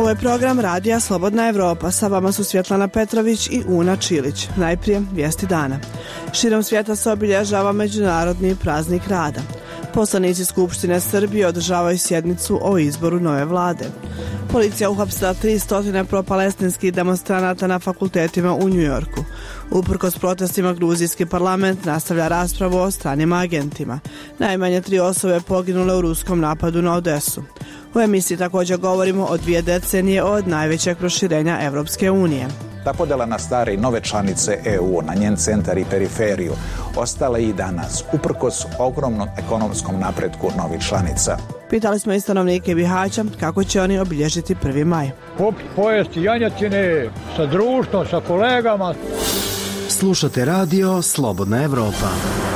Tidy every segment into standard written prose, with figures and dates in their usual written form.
Ovo je program Radija Slobodna Evropa. Sa vama su Svjetlana Petrović i Una Čilić. Najprije vijesti dana. Širom svijeta se obilježava Međunarodni praznik rada. Poslanici Skupštine Srbije održavaju sjednicu o izboru nove vlade. Policija uhapsila 300 propalestinskih demonstranata na fakultetima u Njujorku. Uprkos protestima, gruzijski parlament nastavlja raspravu o stranim agentima. Najmanje 3 osobe poginule u ruskom napadu na Odesu. U emisiji također govorimo o 2 decenije od najvećeg proširenja Evropske unije. Ta podjela na stare i nove članice EU, na njen centar i periferiju, ostala i danas, uprkos ogromnom ekonomskom napretku novih članica. Pitali smo i stanovnike Bihaća kako će oni obilježiti 1. maj. Pojesti janjetine sa društvom, sa kolegama. Slušate radio Slobodna Evropa.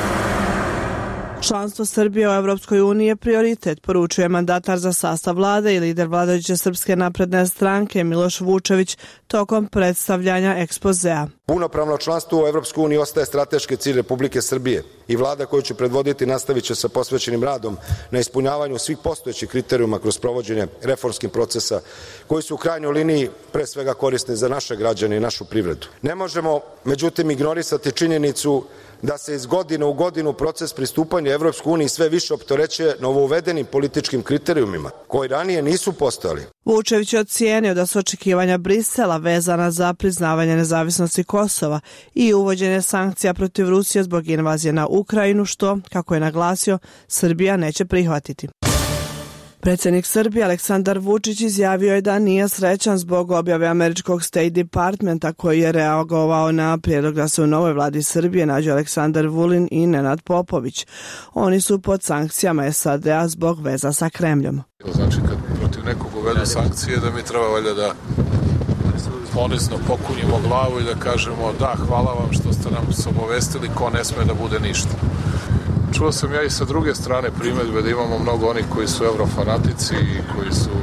Članstvo Srbije u Evropskoj uniji je prioritet, poručuje mandatar za sastav vlade i lider vladajuće Srpske napredne stranke Miloš Vučević tokom predstavljanja ekspozea. Punopravno članstvo u Evropskoj uniji ostaje strateški cilj Republike Srbije i vlada koju ću predvoditi nastavit će sa posvećenim radom na ispunjavanju svih postojećih kriterijuma kroz provođenje reformskih procesa koji su u krajnjoj liniji pre svega korisni za naše građane i našu privredu. Ne možemo međutim ignorisati činjenicu da se iz godine u godinu proces pristupanja Evropskoj uniji sve više opterećuje novouvedenim političkim kriterijumima koji ranije nisu postojali. Vučević je ocijenio da su očekivanja Brisela vezana za priznavanje nezavisnosti Kosova i uvođenje sankcija protiv Rusije zbog invazije na Ukrajinu, što, kako je naglasio, Srbija neće prihvatiti. Predsjednik Srbije Aleksandar Vučić izjavio je da nije srećan zbog objave američkog State Departmenta koji je reagovao na prijedlog da se u novoj vladi Srbije nađu Aleksandar Vulin i Nenad Popović. Oni su pod sankcijama SAD-a zbog veza sa Kremljom. Znači kad protiv nekog uvedu sankcije da mi treba valjda da ponizno pokunjimo glavu i da kažemo da, hvala vam što ste nam se obavestili, ko ne sme da bude ništa. Čuo sam ja i sa druge strane primjedbe da imamo mnogo onih koji su eurofanatici i koji su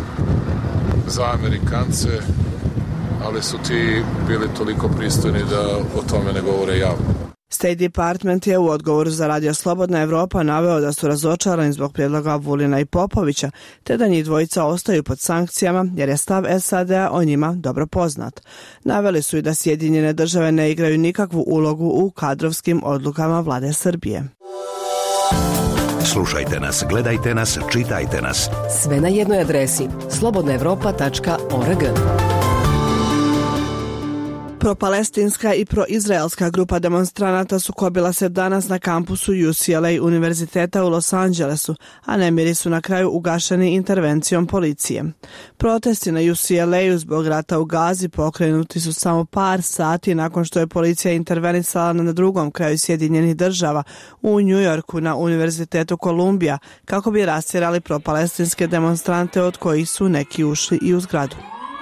za Amerikance, ali su ti bili toliko pristojni da o tome ne govore javno. State Department je u odgovoru za Radio Slobodna Evropa naveo da su razočarani zbog prijedloga Vulina i Popovića, te da njih dvojica ostaju pod sankcijama jer je stav SAD-a o njima dobro poznat. Naveli su i da Sjedinjene države ne igraju nikakvu ulogu u kadrovskim odlukama vlade Srbije. Slušajte nas, gledajte nas, čitajte nas. Sve na jednoj adresi slobodnaevropa.org. Propalestinska i proizraelska grupa demonstranata sukobila se danas na kampusu UCLA univerziteta u Los Angelesu, a nemiri su na kraju ugašeni intervencijom policije. Protesti na UCLA-u zbog rata u Gazi pokrenuti su samo par sati nakon što je policija intervenisala na drugom kraju Sjedinjenih država u Njujorku na Univerzitetu Kolumbija kako bi rastjerali propalestinske demonstrante od kojih su neki ušli i u zgradu.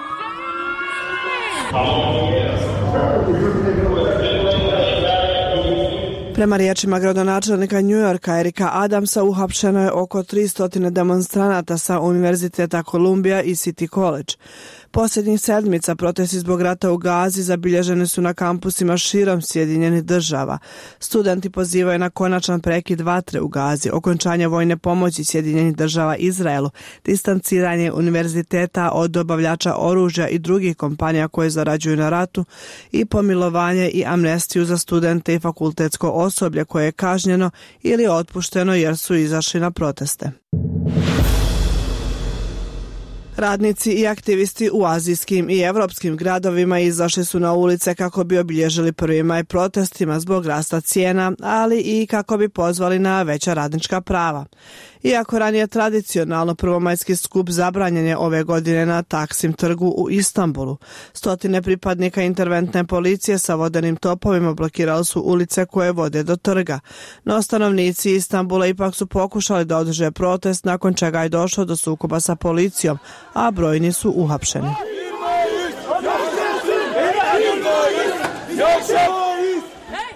Prema riječima gradonačelnika Njujorka Erika Adamsa uhapšeno je oko 300 demonstranata sa Univerziteta Kolumbija i City College. Posljednjih sedmica protesti zbog rata u Gazi zabilježeni su na kampusima širom Sjedinjenih država. Studenti pozivaju na konačan prekid vatre u Gazi, okončanje vojne pomoći Sjedinjenih država Izraelu, distanciranje univerziteta od dobavljača oružja i drugih kompanija koje zarađuju na ratu i pomilovanje i amnestiju za studente i fakultetsko osoblje koje je kažnjeno ili otpušteno jer su izašli na proteste. Radnici i aktivisti u azijskim i evropskim gradovima izašli su na ulice kako bi obilježili 1. maj protestima zbog rasta cijena, ali i kako bi pozvali na veća radnička prava. Iako ranije tradicionalno prvomajski skup zabranjen je ove godine na Taksim trgu u Istanbulu. Stotine pripadnika interventne policije sa vodenim topovima blokirali su ulice koje vode do trga. No stanovnici Istanbula ipak su pokušali da održe protest nakon čega je došlo do sukoba sa policijom, a brojni su uhapšeni.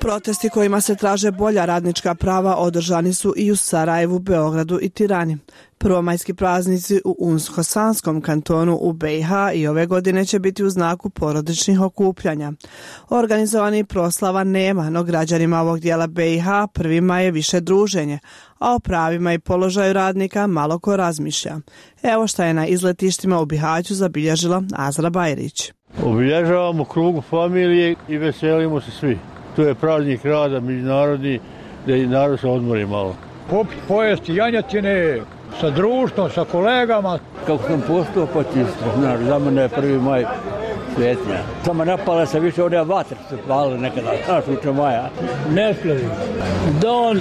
Protesti kojima se traže bolja radnička prava održani su i u Sarajevu, Beogradu i Tirani. Prvomajski praznici u Unsko-Sanskom kantonu u BiH i ove godine će biti u znaku porodičnih okupljanja. Organizovanih proslava nema, no građanima ovog dijela BiH 1. maj je više druženje, a o pravima i položaju radnika malo ko razmišlja. Evo šta je na izletištima u Bihaću zabilježila Azra Bajrić. Obilježavamo krugu familije i veselimo se svi. To je praznik rada međunarodni, da i narod se odmori malo. Popit, pojesti janjetine sa društvom, sa kolegama. Kako sam postao počistio, znaš, za mene je 1. maj svetnja. Samo napala se više one vatre se pale nekada, znaš, uče maja. Ne slavim. Dan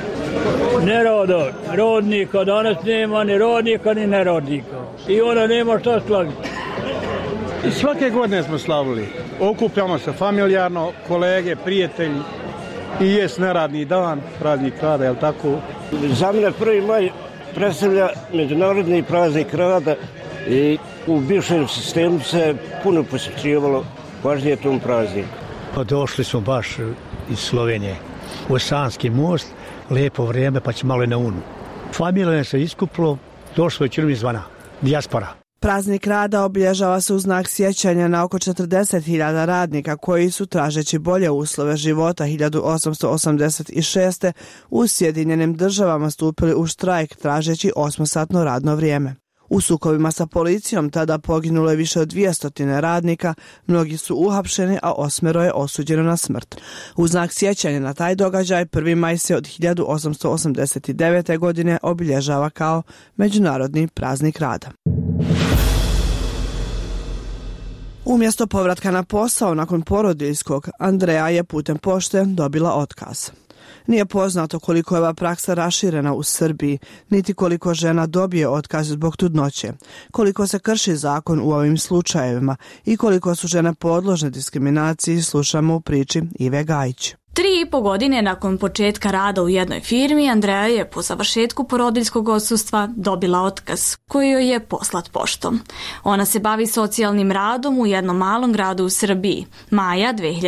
rodnika, danas nema ni rodnika ni nerodnika. I onda nema šta slaviti. I svake godine smo slavili. Okupljamo se familijarno, kolege, prijatelji. I jest neradni dan, praznik rada, jel tako? Za mene 1. maj predstavlja međunarodni praznik rada i u bivšem sistemu se puno posjećivalo važnije tom prazniku. Došli smo baš iz Slovenije u Sanski most, lijepo vrijeme pa će malo i na Unu. Familija se iskupilo, došlo je čini izvana, dijaspora. Praznik rada obilježava se u znak sjećanja na oko 40.000 radnika koji su, tražeći bolje uslove života 1886. u Sjedinjenim Državama stupili u štrajk tražeći 8-satno radno vrijeme. U sukobima sa policijom tada poginulo je više od 200 radnika, mnogi su uhapšeni, a 8 je osuđeno na smrt. U znak sjećanja na taj događaj 1. maj se od 1889. godine obilježava kao Međunarodni praznik rada. Umjesto povratka na posao nakon porodiljskog, Andreja je putem pošte dobila otkaz. Nije poznato koliko je ova praksa raširena u Srbiji, niti koliko žena dobije otkaz zbog trudnoće, koliko se krši zakon u ovim slučajevima i koliko su žene podložne diskriminaciji, slušamo u priči Ive Gajić. 3,5 godine nakon početka rada u jednoj firmi, Andreja je po završetku porodiljskog odsustva dobila otkaz koji joj je poslat poštom. Ona se bavi socijalnim radom u jednom malom gradu u Srbiji. Maja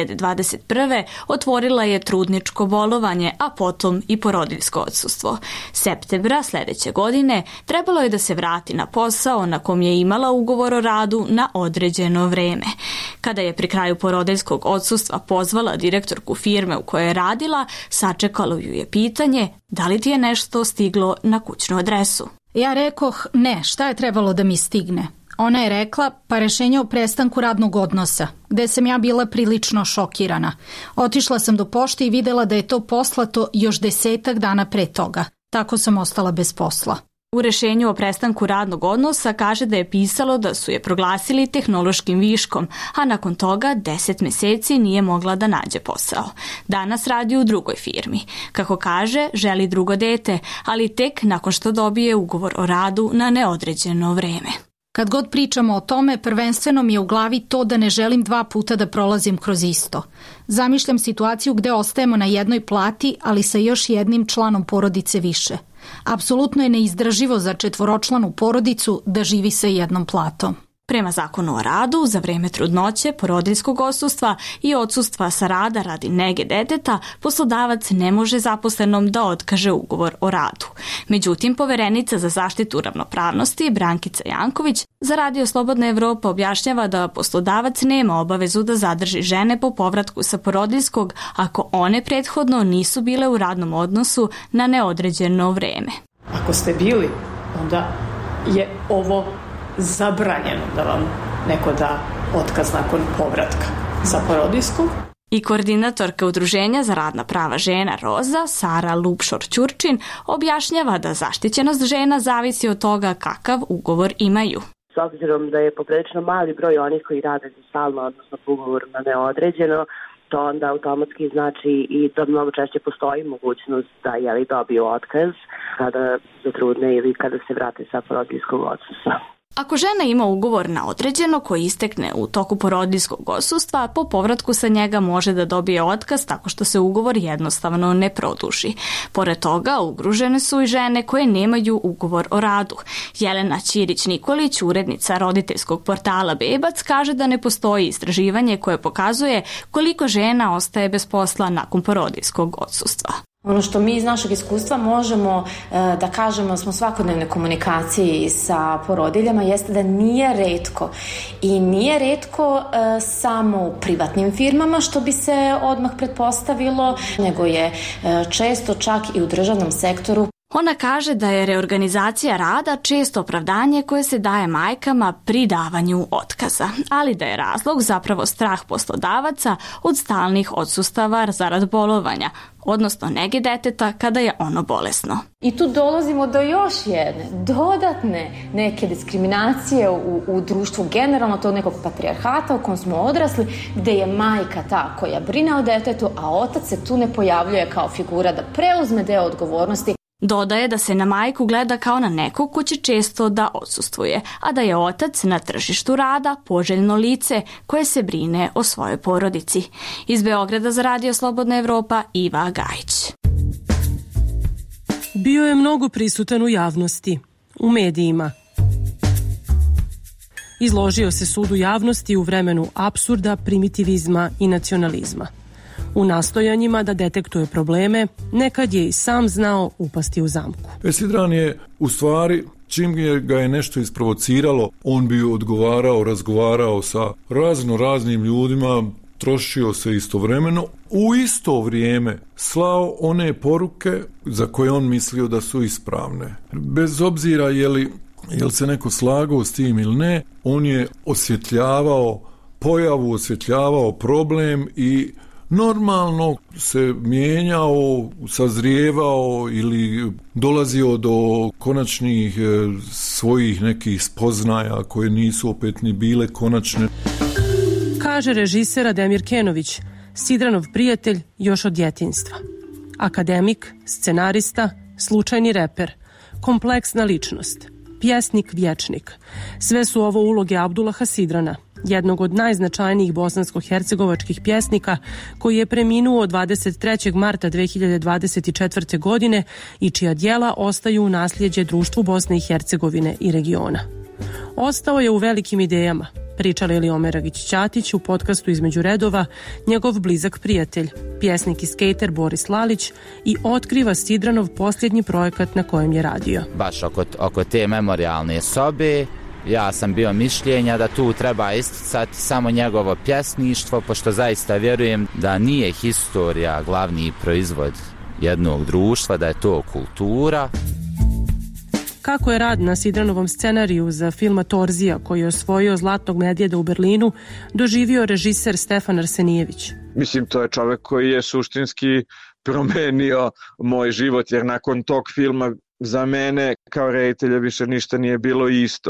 2021. otvorila je trudničko bolovanje, a potom i porodiljsko odsustvo. Septembra sljedeće godine trebalo je da se vrati na posao na kom je imala ugovor o radu na određeno vreme. Kada je pri kraju porodiljskog odsustva pozvala direktorku firme u kojoj je radila, sačekalo ju je pitanje da li ti je nešto stiglo na kućnu adresu. Ja rekoh ne, šta je trebalo da mi stigne? Ona je rekla, pa rešenje o prestanku radnog odnosa, gde sam ja bila prilično šokirana. Otišla sam do pošte i videla da je to poslato još 10 dana pre toga. Tako sam ostala bez posla. U rešenju o prestanku radnog odnosa kaže da je pisalo da su je proglasili tehnološkim viškom, a nakon toga 10 mjeseci nije mogla da nađe posao. Danas radi u drugoj firmi. Kako kaže, želi drugo dete, ali tek nakon što dobije ugovor o radu na neodređeno vreme. Kad god pričamo o tome, prvenstveno mi je u glavi to da ne želim 2 puta da prolazim kroz isto. Zamišljam situaciju gde ostajemo na jednoj plati, ali sa još jednim članom porodice više. Apsolutno je neizdrživo za 4-članu porodicu da živi sa jednom platom. Prema zakonu o radu, za vreme trudnoće, porodiljskog odsustva i odsustva sa rada radi nege deteta, poslodavac ne može zaposlenom da otkaže ugovor o radu. Međutim, poverenica za zaštitu ravnopravnosti, Brankica Janković, za Radio Slobodna Evropa objašnjava da poslodavac nema obavezu da zadrži žene po povratku sa porodiljskog ako one prethodno nisu bile u radnom odnosu na neodređeno vreme. Ako ste bili, onda je ovo zabranjeno da vam neko da otkaz nakon povratka sa porodiljskog. I koordinatorka Udruženja za radna prava žena Roza, Sara Lupšor-Ćurčin, objašnjava da zaštićenost žena zavisi od toga kakav ugovor imaju. S obzirom da je poprilično mali broj onih koji rade za stalno, odnosno po ugovoru na neodređeno, to onda automatski znači i da mnogo češće postoji mogućnost da dobiju otkaz kada zatrudne ili kada se vrate sa porodiljskog odsustva. Ako žena ima ugovor na određeno koji istekne u toku porodiljskog odsustva, po povratku sa njega može da dobije otkaz tako što se ugovor jednostavno ne produži. Pored toga, ugrožene su i žene koje nemaju ugovor o radu. Jelena Ćirić-Nikolić, urednica roditeljskog portala Bebac, kaže da ne postoji istraživanje koje pokazuje koliko žena ostaje bez posla nakon porodiljskog odsustva. Ono što mi iz našeg iskustva možemo da kažemo da smo u svakodnevnoj komunikaciji sa porodiljama jeste da nije retko i nije retko samo u privatnim firmama što bi se odmah pretpostavilo, nego je često čak i u državnom sektoru. Ona kaže da je reorganizacija rada često opravdanje koje se daje majkama pri davanju otkaza, ali da je razlog zapravo strah poslodavaca od stalnih odsustava zarad bolovanja, odnosno nege deteta kada je ono bolesno. I tu dolazimo do još jedne dodatne neke diskriminacije u društvu generalno, tog nekog patrijarhata u kojem smo odrasli, gde je majka ta koja brine o detetu, a otac se tu ne pojavljuje kao figura da preuzme deo odgovornosti. Dodaje da se na majku gleda kao na nekog ko će često da odsustvuje, a da je otac na tržištu rada poželjno lice koje se brine o svojoj porodici. Iz Beograda za Radio Slobodna Evropa, Iva Gajić. Bio je mnogo prisutan u javnosti, u medijima. Izložio se sudu javnosti u vremenu apsurda, primitivizma i nacionalizma. U nastojanjima da detektuje probleme, nekad je i sam znao upasti u zamku. Sidran je u stvari, čim ga je nešto isprovociralo, on bi odgovarao, razgovarao sa raznim ljudima, trošio se istovremeno, u isto vrijeme slao one poruke za koje on mislio da su ispravne. Bez obzira jel se neko slagao s tim ili ne, on je osvjetljavao pojavu, osvjetljavao problem i normalno se mijenjao, sazrijevao ili dolazio do konačnih svojih nekih spoznaja koje nisu opet ni bile konačne. Kaže režiser Ademir Kenović, Sidranov prijatelj još od djetinjstva. Akademik, scenarista, slučajni reper, kompleksna ličnost, pjesnik, vječnik. Sve su ovo uloge Abdullaha Sidrana, jednog od najznačajnijih bosansko-hercegovačkih pjesnika koji je preminuo 23. marta 2024. godine i čija djela ostaju u nasljeđe društvu Bosne i Hercegovine i regiona. Ostao je u velikim idejama, priča Leli Omeragić-Ćatić u podcastu Između redova, njegov blizak prijatelj, pjesnik i skejter Boris Lalić, i otkriva Sidranov posljednji projekat na kojem je radio. Baš oko te memorijalne sobe, ja sam bio mišljenja da tu treba isticati samo njegovo pjesništvo, pošto zaista vjerujem da nije historija glavni proizvod jednog društva, da je to kultura. Kako je rad na Sidranovom scenariju za filma Torzija, koji je osvojio Zlatnog medvjeda u Berlinu, doživio režiser Stefan Arsenijević. Mislim, to je čovjek koji je suštinski promenio moj život, jer nakon tog filma za mene kao reditelja više ništa nije bilo isto.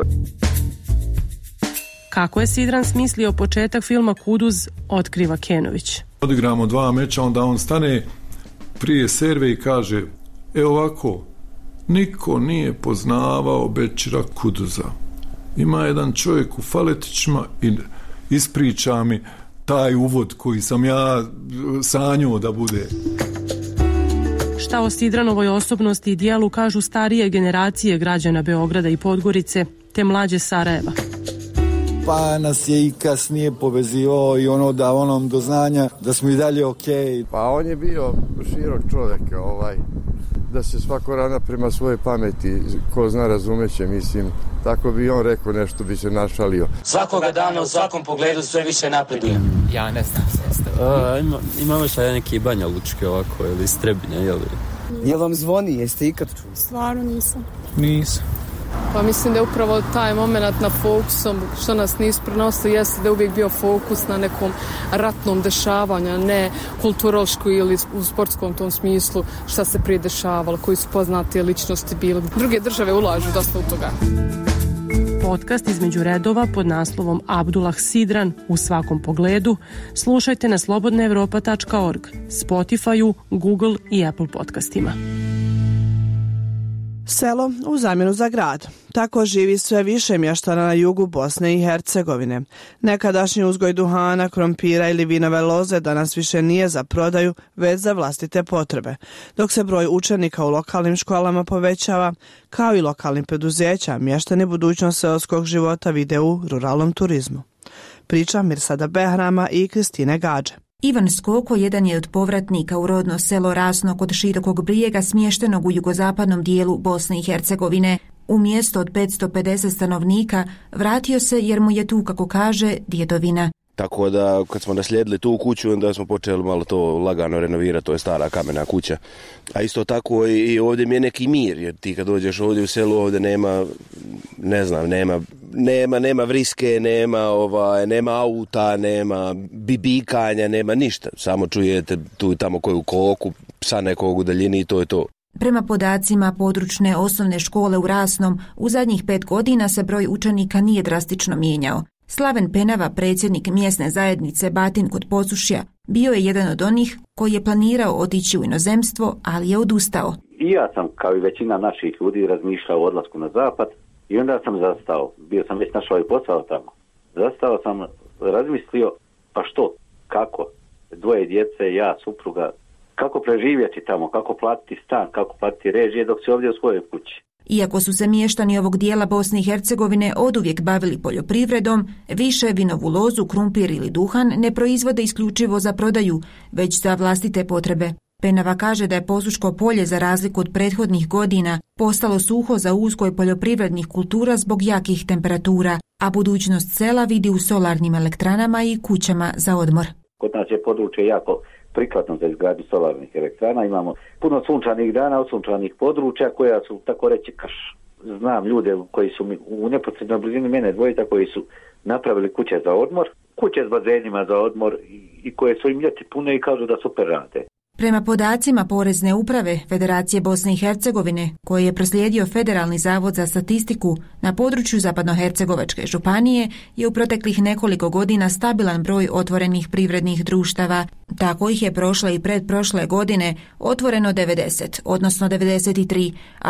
Kako je Sidran smislio početak filma Kuduz, otkriva Kenović. Odigramo 2 meča, onda on stane prije serve i kaže: ovako, niko nije poznavao Bećira Kuduza. Ima jedan čovjek u faletićima i ispriča mi taj uvod koji sam ja sanjao da bude. Šta o Sidranovoj osobnosti i dijelu kažu starije generacije građana Beograda i Podgorice, te mlađe Sarajeva. Pa nas je i kasnije povezivao i onom do znanja da smo i dalje okej. Pa on je bio širok čovjek, da se svako rana prema svoje pameti, ko zna razumeće, mislim, tako bi on rekao, nešto bi se našalio. Svakoga dana u svakom pogledu sve više napreduje. Ja ne znam sestro. Imamo šta neki Banja Lučke ovako, ili Strebinja, jel? Jel vam zvoni, jeste ikad čuli? Stvarno nisam. Nisam. Pa mislim da je upravo taj moment na fokusom, što nas nisu prenosili, jeste da je uvijek bio fokus na nekom ratnom dešavanju, ne kulturološko ili u sportskom tom smislu šta se prije dešavalo, koji su poznate ličnosti bili. Druge države ulažu dosta u toga. Podcast Između redova pod naslovom Abdullah Sidran u svakom pogledu slušajte na slobodnaevropa.org, Spotifyu, Google i Apple podcastima. Selo u zamjenu za grad. Tako živi sve više mještana na jugu Bosne i Hercegovine. Nekadašnji uzgoj duhana, krompira ili vinove loze danas više nije za prodaju, već za vlastite potrebe. Dok se broj učenika u lokalnim školama povećava, kao i lokalnim preduzeća, mještani budućnost seoskog života vide u ruralnom turizmu. Priča Mirsada Behrama i Kristine Gađe. Ivan Skoko jedan je od povratnika u rodno selo Rasno kod Širokog Brijega smještenog u jugozapadnom dijelu Bosne i Hercegovine. U mjesto od 550 stanovnika vratio se jer mu je tu, kako kaže, djedovina. Tako da kad smo naslijedili tu kuću, onda smo počeli malo to lagano renovirati, to je stara kamena kuća. A isto tako i ovdje mi je neki mir, jer ti kad dođeš ovdje u selu, ovdje nema, ne znam, nema vriske, nema auta, nema bibikanja, nema ništa. Samo čujete tu i tamo koju koku, psa nekog u daljini i to je to. Prema podacima područne osnovne škole u Rasnom, u zadnjih 5 godina se broj učenika nije drastično mijenjao. Slaven Penava, predsjednik mjesne zajednice Batin kod Posušja, bio je jedan od onih koji je planirao otići u inozemstvo, ali je odustao. I ja sam, kao i većina naših ljudi, razmišljao o odlasku na zapad i onda sam zastao. Bio sam već našao i posao tamo. Zastao sam, razmislio, pa što, kako, 2 djece, ja, supruga, kako preživjeti tamo, kako platiti stan, kako platiti režije dok si ovdje u svojoj kući. Iako su se mještani ovog dijela Bosne i Hercegovine oduvijek bavili poljoprivredom, više vinovu lozu, krumpir ili duhan ne proizvode isključivo za prodaju, već za vlastite potrebe. Penava kaže da je Posuško polje, za razliku od prethodnih godina, postalo suho za uzgoj poljoprivrednih kultura zbog jakih temperatura, a budućnost sela vidi u solarnim elektranama i kućama za odmor. Kod nas je područje jako prikladno za izgradnju solarnih elektrana. Imamo puno sunčanih dana, odsunčanih područja koja su, tako reći, krš. Znam ljude koji su u neposrednoj blizini mene dvojica koji su napravili kuće za odmor, kuće s bazenima za odmor i koje su im ljeti pune i kažu da super rade. Prema podacima Porezne uprave Federacije Bosne i Hercegovine, koje je proslijedio Federalni zavod za statistiku, na području Zapadnohercegovačke županije je u proteklih nekoliko godina stabilan broj otvorenih privrednih društava. Tako ih je prošle i predprošle godine otvoreno 90, odnosno 93, a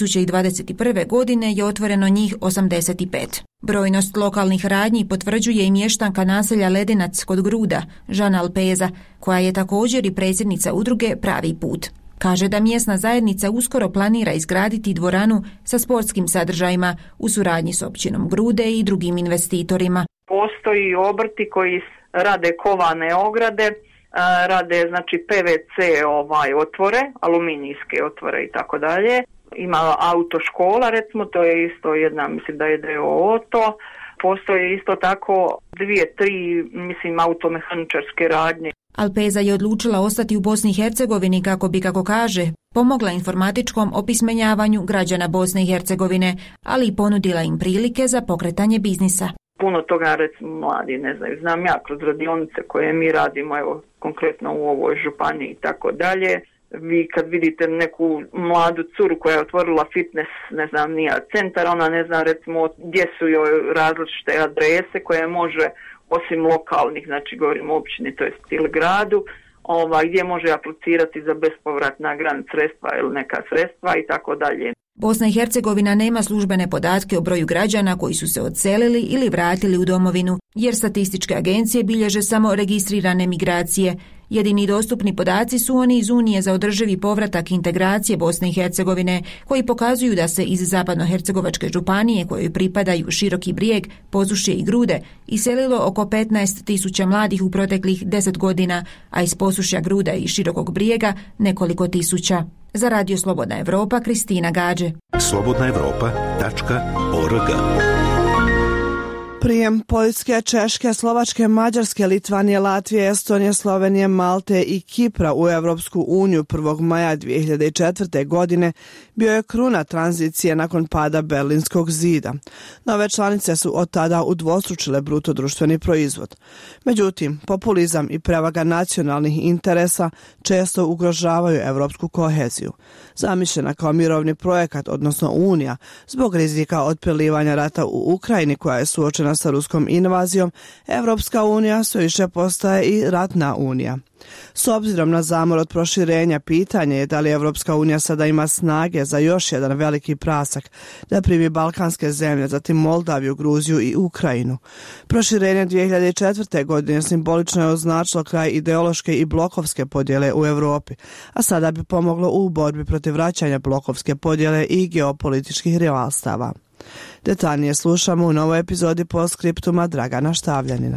2021. godine je otvoreno njih 85. Brojnost lokalnih radnji potvrđuje i mještanka naselja Ledinac kod Gruda, Žana Alpeza, koja je također i predsjednica udruge Pravi put. Kaže da mjesna zajednica uskoro planira izgraditi dvoranu sa sportskim sadržajima u suradnji s općinom Grude i drugim investitorima. Postoji obrti koji rade kovane ograde, rade znači PVC otvore, aluminijske otvore i tako dalje. Ima autoškola, recimo, to je isto jedna, mislim da je DOO to. Postoje isto tako 2-3, mislim, automehaničarske radnje. Alpeza je odlučila ostati u Bosni i Hercegovini kako bi, kako kaže, pomogla informatičkom opismenjavanju građana Bosne i Hercegovine, ali i ponudila im prilike za pokretanje biznisa. Puno toga, recimo, mladi ne znaju. Znam ja kroz radionice koje mi radimo, evo, konkretno u ovoj županiji i tako dalje. Vi kad vidite neku mladu curu koja je otvorila fitness, ne znam, nija centar, ona ne zna recimo gdje su joj različite adrese koje može, osim lokalnih, znači govorimo o općini, to je ili gradu, gdje može aplicirati za bespovratna grant sredstva ili neka sredstva i tako dalje. Bosna i Hercegovina nema službene podatke o broju građana koji su se odselili ili vratili u domovinu, jer statističke agencije bilježe samo registrirane migracije. Jedini dostupni podaci su oni iz Unije za održivi povratak integracije Bosne i Hercegovine, koji pokazuju da se iz Zapadnohercegovačke županije, kojoj pripadaju Široki Brijeg, Posušje i Grude, iselilo oko 15.000 mladih u proteklih 10 godina, a iz Posušja, Gruda i Širokog Brijega nekoliko tisuća. Za Radio Slobodna Evropa, Kristina Gađe. slobodnaevropa.org. Prijem Poljske, Češke, Slovačke, Mađarske, Litvanije, Latvije, Estonije, Slovenije, Malte i Kipra u Evropsku uniju 1. maja 2004. godine bio je kruna tranzicije nakon pada Berlinskog zida. Nove članice su od tada udvostručile bruto društveni proizvod. Međutim, populizam i prevaga nacionalnih interesa često ugrožavaju evropsku koheziju. Zamišljena kao mirovni projekat, odnosno Unija, zbog rizika od prelivanja rata u Ukrajini koja je suočena suočena sa ruskom invazijom, Evropska unija sve više postaje i ratna unija. S obzirom na zamor od proširenja, pitanje je da li Evropska unija sada ima snage za još jedan veliki prasak da primi balkanske zemlje, zatim Moldaviju, Gruziju i Ukrajinu. Proširenje 2004. godine simbolično je označilo kraj ideološke i blokovske podjele u Europi, a sada bi pomoglo u borbi protiv vraćanja blokovske podjele i geopolitičkih rivalstava. Detaljnije slušamo u novoj epizodi Postscriptuma Dragana Štavljanina.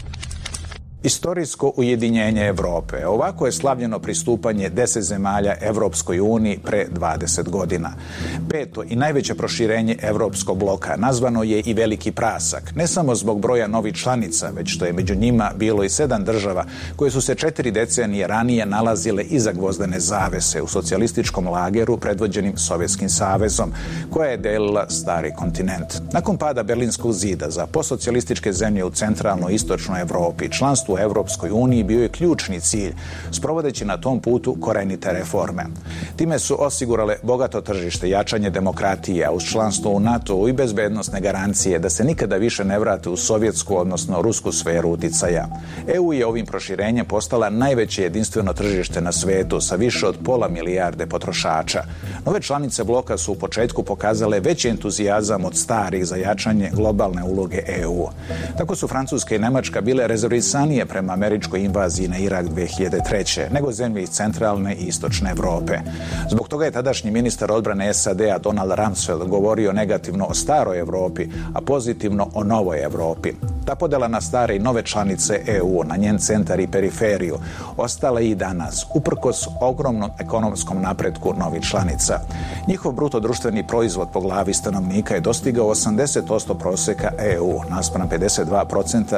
Istorijsko ujedinjenje Evrope. Ovako je slavljeno pristupanje 10 zemalja Evropskoj uniji pre 20 godina. Peto i najveće proširenje Evropskog bloka nazvano je i veliki prasak, ne samo zbog broja novih članica, već što je među njima bilo i 7 država koje su se 4 decenije ranije nalazile iza gvozdene zavese u socijalističkom lageru predvođenim Sovjetskim savezom, koja je delila stari kontinent. Nakon pada Berlinskog zida za postsocijalističke zemlje u centralnoj i istočnoj Evropi, članstvo u Evropskoj uniji bio je ključni cilj, sprovodeći na tom putu korenite reforme. Time su osigurale bogato tržište, jačanje demokratije, a uz članstvo u NATO i bezbednosne garancije da se nikada više ne vrate u sovjetsku, odnosno rusku sferu uticaja. EU je ovim proširenjem postala najveće jedinstveno tržište na svetu sa više od 500 milijarde potrošača. Nove članice bloka su u početku pokazale veći entuzijazam od starih za jačanje globalne uloge EU. Tako su Francuska i Nemačka bile rezervisanije prema američkoj invaziji na Irak 2003. nego zemlje iz centralne i istočne Evrope. Zbog toga je tadašnji ministar odbrane SAD-a Donald Rumsfeld govorio negativno o staroj Evropi, a pozitivno o novoj Evropi. Ta podela na stare i nove članice EU, na njen centar i periferiju, ostala i danas, uprkos ogromnom ekonomskom napretku novih članica. Njihov bruto društveni proizvod po glavi stanovnika je dostigao 80% proseka EU, naspram 52%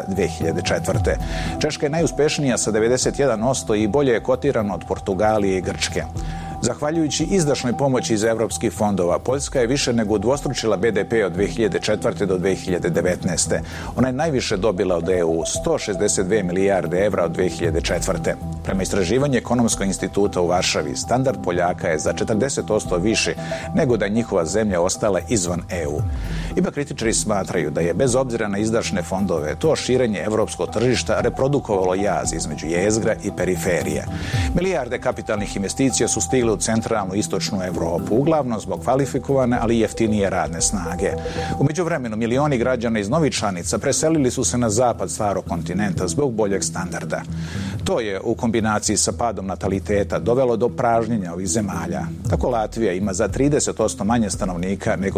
2004. Češka je najuspešnija sa 91% i bolje je kotirana od Portugalije i Grčke. Zahvaljujući izdašnoj pomoći iz evropskih fondova, Poljska je više nego udvostručila BDP od 2004. do 2019. Ona je najviše dobila od EU, 162 milijarde evra od 2004. Prema istraživanju Ekonomskog instituta u Varšavi, standard Poljaka je za 40% više nego da je njihova zemlja ostala izvan EU. Ipak kritičari smatraju da je bez obzira na izdašne fondove to širenje evropskog tržišta reprodukovalo jaz između jezgra i periferije. Milijarde kapitalnih investicija su stigle u centralnu i istočnu Evropu, uglavnom zbog kvalifikovane, ali i jeftinije radne snage. U međuvremenu milioni građana iz novih članica preselili su se na zapad starog kontinenta zbog boljeg standarda. To je u kombinaciji sa padom nataliteta dovelo do pražnjenja ovih zemalja. Tako Latvija ima za 30% manje stanovnika nego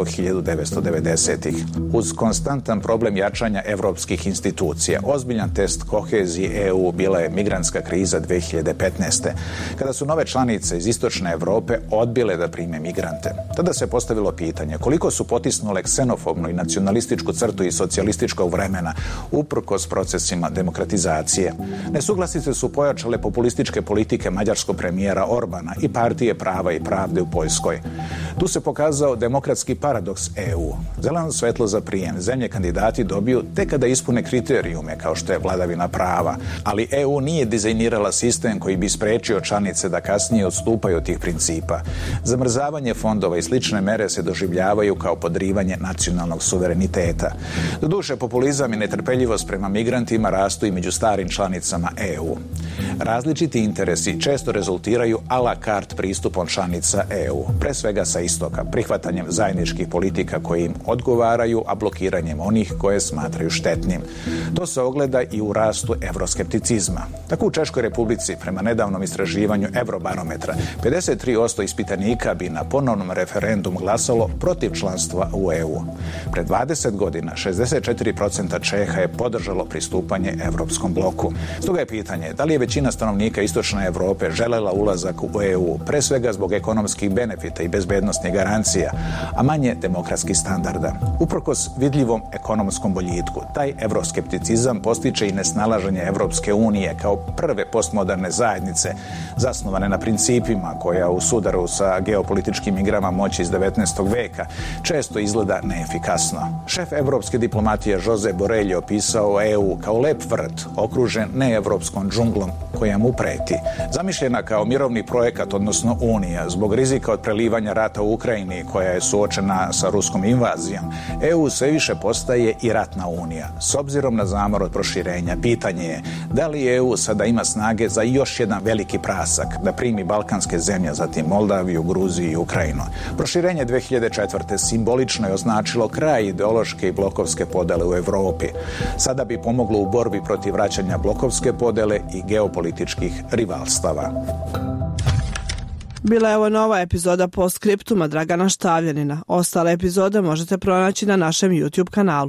1990-ih. Uz konstantan problem jačanja evropskih institucija, ozbiljan test kohezije EU bila je migrantska kriza 2015. kada su nove članice iz istočne Evrope odbile da prime migrante. Tada se postavilo pitanje koliko su potisnule ksenofobnu i nacionalističku crtu iz socijalističkog vremena uprkos procesima demokratizacije. Nesuglasice su pojačale populističke politike mađarskog premijera Orbana i partije Prava i pravde u Poljskoj. Tu se pokazao demokratski paradoks EU. Zeleno svetlo za prijem zemlje kandidati dobiju tek kada ispune kriterijume kao što je vladavina prava, ali EU nije dizajnirala sistem koji bi sprečio članice da kasnije odstupaju od tih principa. Zamrzavanje fondova i slične mere se doživljavaju kao podrivanje nacionalnog suvereniteta. Doduše, populizam i netrpeljivost prema migrantima rastu i među starim članicama EU. Različiti interesi često rezultiraju a la carte pristupom članica EU, pre svega sa istoka, prihvatanjem zajedničkih politika koje im odgovaraju, a blokiranjem onih koje smatraju štetnim. To se ogleda i u rastu evroskepticizma. Tako u Češkoj Republici, prema nedavnom istraživanju Eurobarometra, 53% ispitanika bi na ponovnom referendumu glasalo protiv članstva u EU. Pred 20 godina 64% Čeha je podržalo pristupanje Evropskom bloku. Stoga je pitanje da li je većina stanovnika istočne Evrope želela ulazak u EU, pre svega zbog ekonomskih benefita i bezbednosnih garancija, a manje demokratskih standarda. Uprkos vidljivom ekonomskom boljitku, taj evroskepticizam postiče i nesnalaženje Evropske unije kao prve postmoderne zajednice zasnovane na principima koja u sudaru sa geopolitičkim igrama moći iz 19. veka često izgleda neefikasno. Šef evropske diplomatije Jose Borrell je opisao EU kao lep vrt okružen neevropskom džunglom koja mu preti. Zamišljena kao mirovni projekat, odnosno Unija, zbog rizika od prelivanja rata u Ukrajini koja je suočena sa ruskom invazijom, EU sve više postaje i ratna unija. S obzirom na zamor od proširenja, pitanje je da li EU sada ima snage za još jedan veliki prasak, da primi balkanske zemlje, zatim Moldaviju, Gruziju i Ukrajinu. Proširenje 2004. simbolično je označilo kraj ideološke i blokovske podele u Europi. Sada bi pomoglo u borbi protiv vraćanja blokovske podele i geopolitičkih rivalstava. Bila je ovo nova epizoda Postscriptuma Dragana Štavljanina. Ostale epizode možete pronaći na našem YouTube kanalu.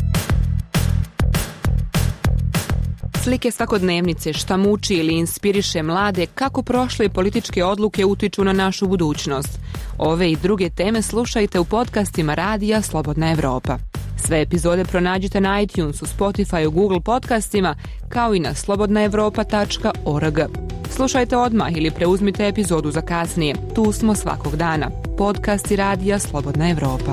Slike svakodnevnice, šta muči ili inspiriše mlade, kako prošle političke odluke utiču na našu budućnost. Ove i druge teme slušajte u podcastima Radija Slobodna Evropa. Sve epizode pronađite na iTunesu, Spotifyu, Google podcastima, kao i na slobodnaevropa.org. Slušajte odmah ili preuzmite epizodu za kasnije. Tu smo svakog dana. Podcasti Radija Slobodna Evropa.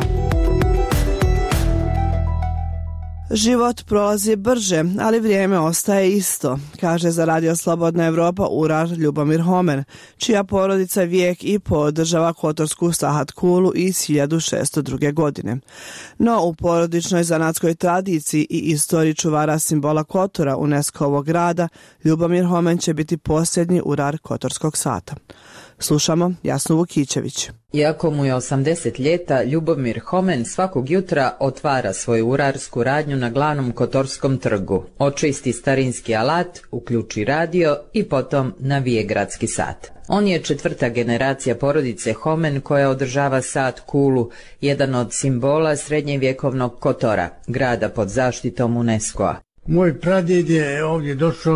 Život prolazi brže, ali vrijeme ostaje isto, kaže za Radio Slobodna Evropa urar Ljubomir Homen, čija porodica vijek i po održava kotorsku sahat kulu iz 1602. godine. No u porodičnoj zanatskoj tradiciji i istoriji čuvara simbola Kotora UNESCO-ovog grada, Ljubomir Homen će biti posljednji urar kotorskog sata. Slušamo Jasnu Vukićević. Iako mu je 80 ljeta, Ljubomir Homen svakog jutra otvara svoju urarsku radnju na glavnom Kotorskom trgu. Očisti starinski alat, uključi radio i potom navije gradski sat. On je četvrta generacija porodice Homen koja održava sat kulu, jedan od simbola srednjevjekovnog Kotora, grada pod zaštitom UNESCO-a. Moj pradjed je ovdje došao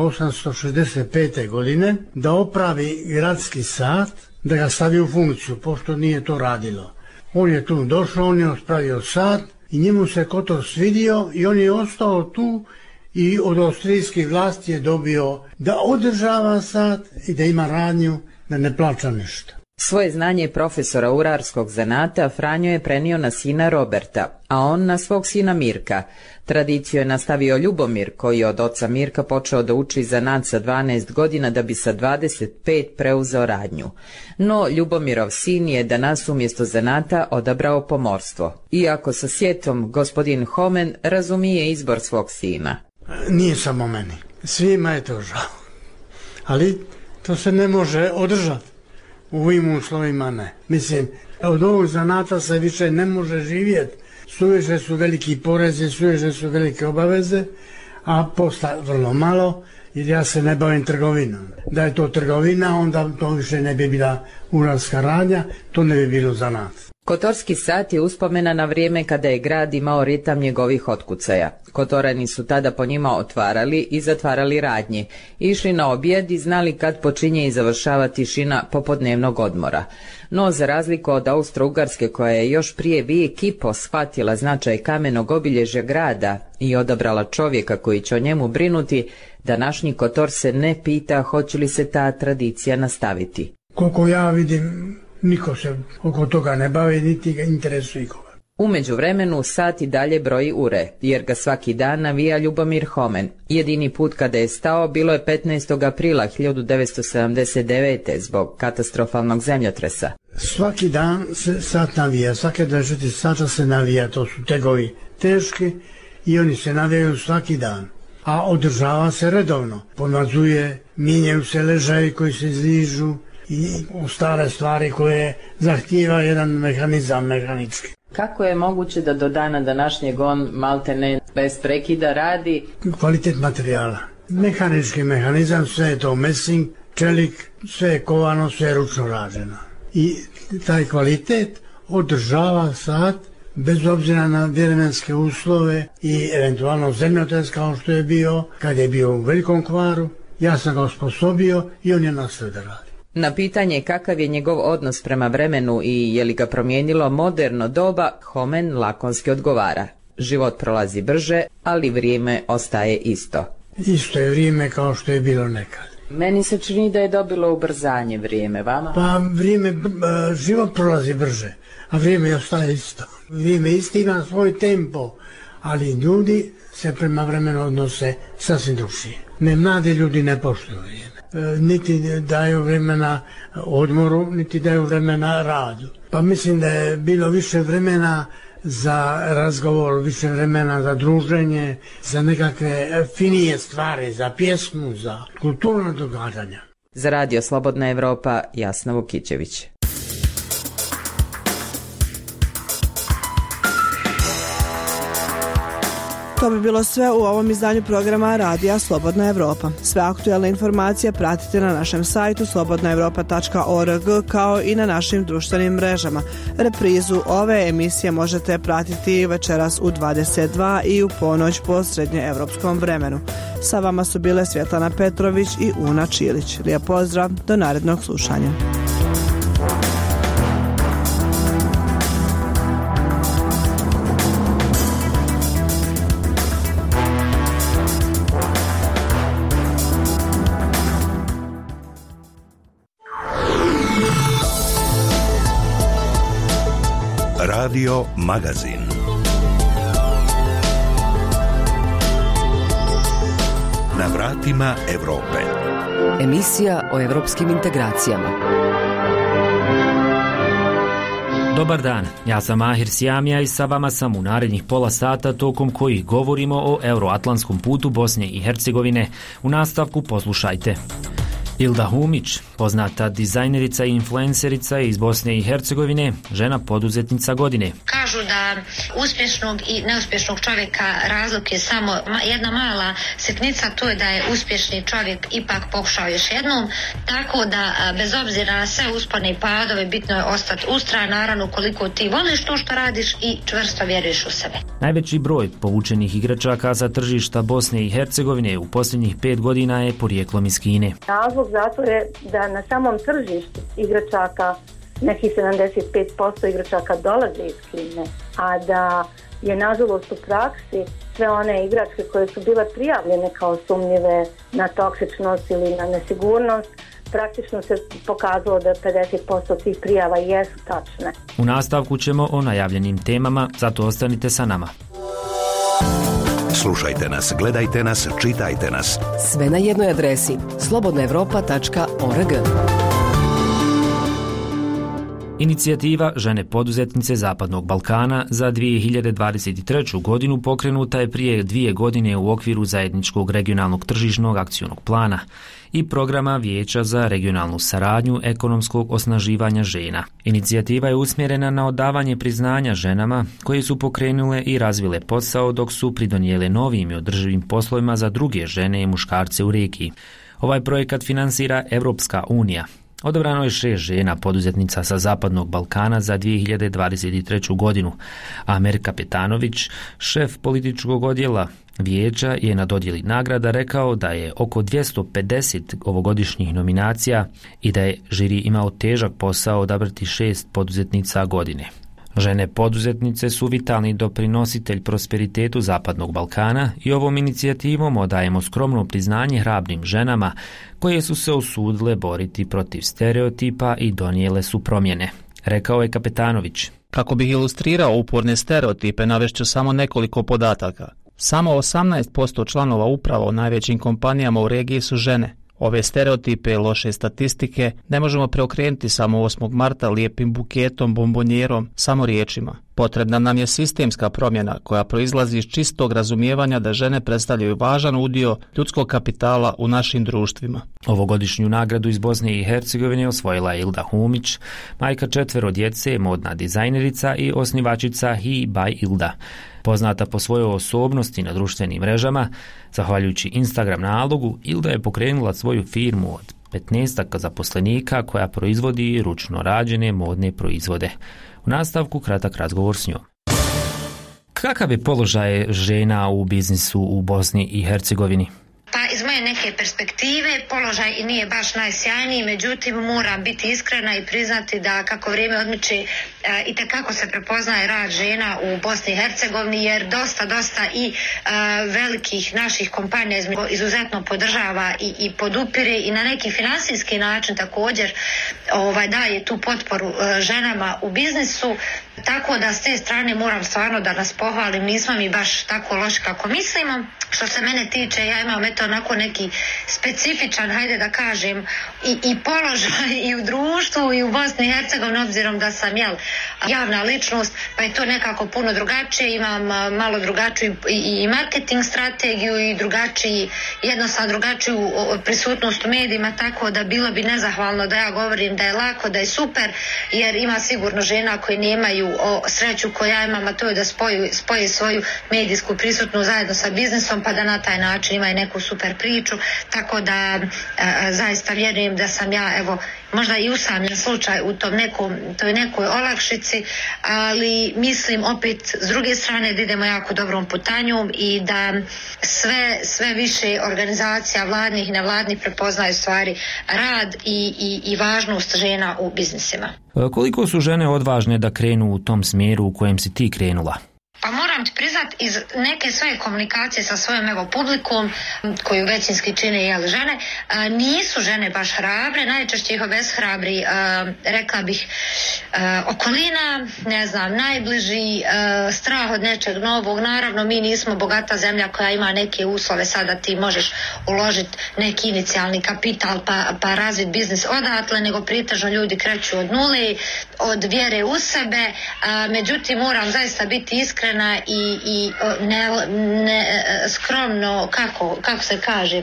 1865. godine da opravi gradski sat, da ga stavi u funkciju, pošto nije to radilo. On je tu došao, on je ospravio sat i njemu se Kotor svidio i on je ostao tu i od austrijskih vlasti je dobio da održava sat i da ima radnju, da ne plaća ništa. Svoje znanje profesora urarskog zanata Franjo je prenio na sina Roberta, a on na svog sina Mirka. Tradiciju je nastavio Ljubomir, koji je od oca Mirka počeo da uči zanat sa 12 godina da bi sa 25 preuzeo radnju. No, Ljubomirov sin je danas umjesto zanata odabrao pomorstvo. Iako sa sjetom gospodin Homen razumije izbor svog sina. Nije samo meni, svima je to žao, ali to se ne može održati. U ovim uslovima ne. Mislim, od ovog zanata se više ne može živjeti. Suviše su veliki porezi, suviše su velike obaveze, a posla vrlo malo, jer ja se ne bavim trgovinom. Da je to trgovina, onda to više ne bi bila urarska radnja, to ne bi bilo zanat. Kotorski sat je uspomena na vrijeme kada je grad imao ritam njegovih otkucaja. Kotorani su tada po njima otvarali i zatvarali radnje, išli na objed i znali kad počinje i završava tišina popodnevnog odmora. No, za razliku od Austro-Ugarske koja je još prije vijek i po shvatila značaj kamenog obilježja grada i odabrala čovjeka koji će o njemu brinuti, današnji Kotor se ne pita hoće li se ta tradicija nastaviti. Koliko ja vidim, niko se oko toga ne bavi, niti ga interesuje ikoga. U međuvremenu sat i dalje broji ure, jer ga svaki dan navija Ljubomir Homen. Jedini put kada je stao bilo je 15. aprila 1979. zbog katastrofalnog zemljotresa. Svaki dan se sat navija, svake 24 sata se navija, to su tegovi teški i oni se navijaju svaki dan. A održava se redovno, pomazuje, mijenjaju se ležaji koji se izližu i ostale stvari koje zahtijeva jedan mehanizam mehanički. Kako je moguće da do dana današnjeg on maltene bez prekida radi? Kvalitet materijala. Mehanički mehanizam, sve je to mesing, čelik, sve je kovano, sve je ručno rađeno. I taj kvalitet održava sat bez obzira na vremenske uslove i eventualno zemljotres kao što je bio, kad je bio u velikom kvaru. Ja sam ga osposobio i on je nastavio da radi. Na pitanje kakav je njegov odnos prema vremenu i je li ga promijenilo moderno doba, Homen lakonski odgovara. Život prolazi brže, ali vrijeme ostaje isto. Isto je vrijeme kao što je bilo nekad. Meni se čini da je dobilo ubrzanje vrijeme, vama? Pa život prolazi brže, a vrijeme ostaje isto. Vrijeme isto ima svoj tempo, ali ljudi se prema vremenu odnose sasvim drugčije. Ne, mladi ljudi ne poštuju vrijeme. Niti daju vremena odmoru, niti daju vremena radu. Pa mislim da je bilo više vremena za razgovor, više vremena za druženje, za nekakve finije stvari, za pjesmu, za kulturno događanja. Za Radio Slobodna Evropa, Jasna Vukićević. To bi bilo sve u ovom izdanju programa Radija Slobodna Evropa. Sve aktuelne informacije pratite na našem sajtu slobodnaevropa.org kao i na našim društvenim mrežama. Reprizu ove emisije možete pratiti večeras u 22 i u ponoć po srednjeevropskom vremenu. Sa vama su bile Svjetlana Petrović i Una Čilić. Lijep pozdrav, do narednog slušanja. Radio Magazin. Na vratima Evrope. Emisija o evropskim integracijama. Dobar dan, ja sam Mahir Sijamija i sa vama sam u narednih pola sata tokom kojih govorimo o euroatlantskom putu Bosne i Hercegovine. U nastavku poslušajte. Ilda Humić, poznata dizajnerica i influencerica iz Bosne i Hercegovine, žena poduzetnica godine. Kažu da uspješnog i neuspješnog čovjeka razlik je samo jedna mala sitnica, to je da je uspješni čovjek ipak pokušao još jednom, tako da bez obzira na sve uspone i padove bitno je ostati ustrajan, naravno koliko ti voliš to što radiš i čvrsto vjeruješ u sebe. Najveći broj povučenih igračaka sa tržišta Bosne i Hercegovine u posljednjih 5 godina je porijeklom iz Kine. Razlog zato je da na samom tržištu igračaka nekih 75% igračaka dolaze iz Kine, a da je nažalost u praksi sve one igračke koje su bile prijavljene kao sumnjive na toksičnost ili na nesigurnost, praktično se pokazalo da 50% tih prijava jesu tačne. U nastavku ćemo o najavljenim temama, zato ostanite sa nama. Slušajte nas, gledajte nas, čitajte nas. Sve na jednoj adresi slobodnaevropa.org. Inicijativa Žene poduzetnice Zapadnog Balkana za 2023. godinu pokrenuta je prije 2 godine u okviru zajedničkog regionalnog tržišnog akcionog plana i programa Vijeća za regionalnu saradnju ekonomskog osnaživanja žena. Inicijativa je usmjerena na odavanje priznanja ženama koje su pokrenule i razvile posao dok su pridonijele novim i održivim poslovima za druge žene i muškarce u regiji. Ovaj projekat finansira Evropska unija. Odabrano je 6 žena poduzetnica sa Zapadnog Balkana za 2023. godinu. Amer Kapetanović, šef političkog odjela Vijeća, je na dodjeli nagrada rekao da je oko 250 ovogodišnjih nominacija i da je žiri imao težak posao odabrati 6 poduzetnica godine. Žene poduzetnice su vitalni doprinositelj prosperitetu Zapadnog Balkana i ovom inicijativom odajemo skromno priznanje hrabrim ženama koje su se usudile boriti protiv stereotipa i donijele su promjene, rekao je Kapetanović. Kako bih ilustrirao uporne stereotipe, navešću samo nekoliko podataka. Samo 18% članova uprava u najvećim kompanijama u regiji su žene. Ove stereotipe i loše statistike ne možemo preokrenuti samo 8. marta lijepim buketom, bombonjerom, samo riječima. Potrebna nam je sistemska promjena koja proizlazi iz čistog razumijevanja da žene predstavljaju važan udio ljudskog kapitala u našim društvima. Ovogodišnju nagradu iz Bosne i Hercegovine osvojila je Ilda Humić, majka 4 djece, modna dizajnerica i osnivačica He by Ilda. Poznata po svojoj osobnosti na društvenim mrežama, zahvaljujući Instagram nalogu, Ilda je pokrenula svoju firmu od 15 zaposlenika koja proizvodi ručno rađene modne proizvode. U nastavku kratak razgovor s njom. Kakav je položaj žena u biznisu u Bosni i Hercegovini? Pa iz moje neke perspektive položaj i nije baš najsjajniji, međutim moram biti iskrena i priznati da kako vrijeme odmiče i tekako se prepoznaje rad žena u Bosni i Hercegovini, jer dosta i velikih naših kompanija izuzetno podržava i podupire i na neki finansijski način također daje tu potporu ženama u biznisu. Tako da s te strane moram stvarno da nas pohvalim, nismo mi baš tako loši kako mislimo. Što se mene tiče, ja imam onako neki specifičan, hajde da kažem, i položaj i u društvu i u Bosni i Hercegovini, obzirom da sam javna ličnost, pa je to nekako puno drugačije, imam malo drugačiju i marketing strategiju i jednostavno drugačiju prisutnost u medijima, tako da bilo bi nezahvalno da ja govorim da je lako, da je super, jer ima sigurno žena koji nemaju sreću koju ja imam, a to je da spoje svoju medijsku prisutnost zajedno sa biznisom, pa da na taj način ima i neku super priču, tako da zaista vjerujem da sam ja, evo, možda i usamljen slučaj u toj nekoj olakšici, ali mislim opet s druge strane da idemo jako dobrom putanjom i da sve više organizacija vladnih i nevladnih prepoznaju stvari rad i važnost žena u biznisima. Koliko su žene odvažne da krenu u tom smjeru u kojem si ti krenula? Pa moram ti priznat, iz neke svoje komunikacije sa svojom publikom, koju većinski čine žene, nisu žene baš hrabre, najčešće ih obeshrabri, rekla bih, okolina, ne znam, najbliži, strah od nečeg novog. Naravno, mi nismo bogata zemlja koja ima neke uslove, sada ti možeš uložiti neki inicijalni kapital pa razviti biznis odatle, nego pretežno ljudi kreću od nule, od vjere u sebe, međutim moram zaista biti iskrena i skromno, kako se kaže,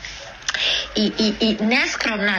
i neskromna,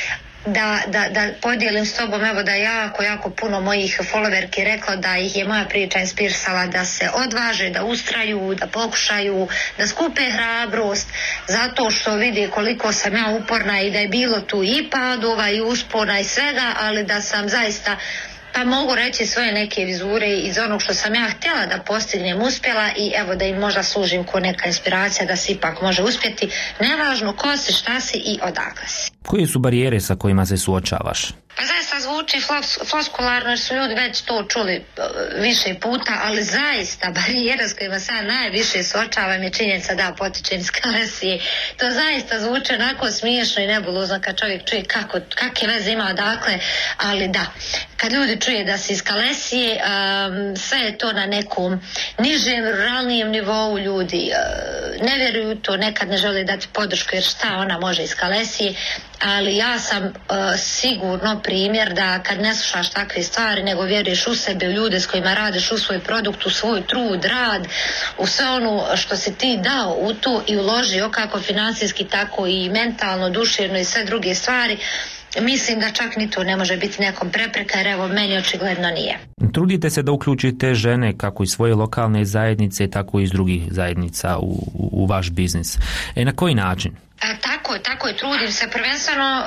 da podijelim s tobom, evo da jako puno mojih followerki reklo da ih je moja priča inspirisala da se odvaže, da ustraju, da pokušaju, da skupe hrabrost, zato što vide koliko sam ja uporna i da je bilo tu i padova i uspona i svega, ali da sam zaista, pa mogu reći, svoje neke vizure iz onog što sam ja htjela da postignem uspjela i evo da im možda služim ko neka inspiracija da se ipak može uspjeti, nevažno ko si, šta si i odakle si. Koje su barijere sa kojima se suočavaš? Pa zaista zvuči floskularno jer su ljudi već to čuli više puta, ali zaista barijera s kojima se ja najviše suočavam je činjenica da potičem iz Kalesije. To zaista zvuči onako smiješno i nebulozno kad čovjek čuje kakve veze ima odakle, ali da, kad ljudi čuje da si iz Kalesije, sve je to na nekom nižem, ruralnijem nivou, ljudi ne vjeruju to, nekad ne žele dati podršku jer šta ona može iz Kalesije, ali ja sam sigurno primjer da kad ne slušaš takve stvari nego vjeruješ u sebe, u ljude s kojima radiš, u svoj produkt, u svoj trud, rad, u sve ono što si ti dao u to i uložio kako financijski tako i mentalno, duševno i sve druge stvari, mislim da čak ni to ne može biti nekom prepreka, jer evo meni očigledno nije. Trudite se da uključite žene kako iz svoje lokalne zajednice, tako i iz drugih zajednica u vaš biznis. Na koji način? Tako je, trudim se prvenstveno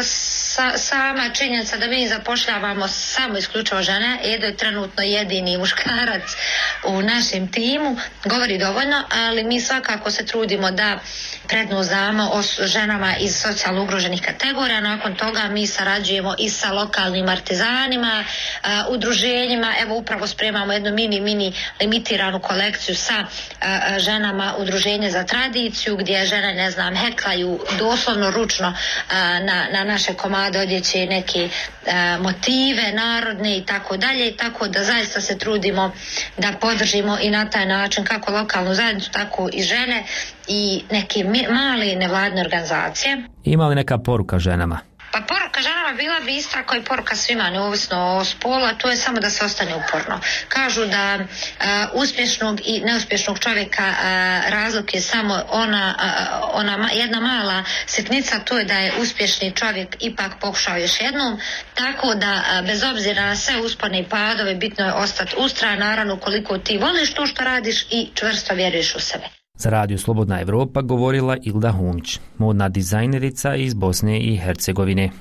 sama činjenica da mi zapošljavamo samo isključivo žene, Edo je trenutno jedini muškarac u našem timu, govori dovoljno, ali mi svakako se trudimo da prednost damo o ženama iz socijalno ugroženih kategorija. Nakon toga mi sarađujemo i sa lokalnim artizanima, udruženjima, evo upravo spremamo jednu mini limitiranu kolekciju sa ženama udruženje za tradiciju gdje žene, ne znam, heklaju doslovno ručno na naše komade odjeće neke motive narodne i tako dalje, i tako da zaista se trudimo da podržimo i na taj način kako lokalnu zajednicu, tako i žene i neke male nevladne organizacije. Ima li neka poruka ženama? Pa poruka ženama bila bi ista kao i poruka svima, neovisno o spolu, a to je samo da se ostane uporno. Kažu da uspješnog i neuspješnog čovjeka razlikuje samo ona jedna mala sitnica, to je da je uspješni čovjek ipak pokušao još jednom, tako da bez obzira na sve uspone i padove bitno je ostati ustrajan, naravno koliko ti voliš to što radiš i čvrsto vjeruješ u sebe. Za Radio Slobodna Evropa govorila Ilda Humić, modna dizajnerica iz Bosne i Hercegovine.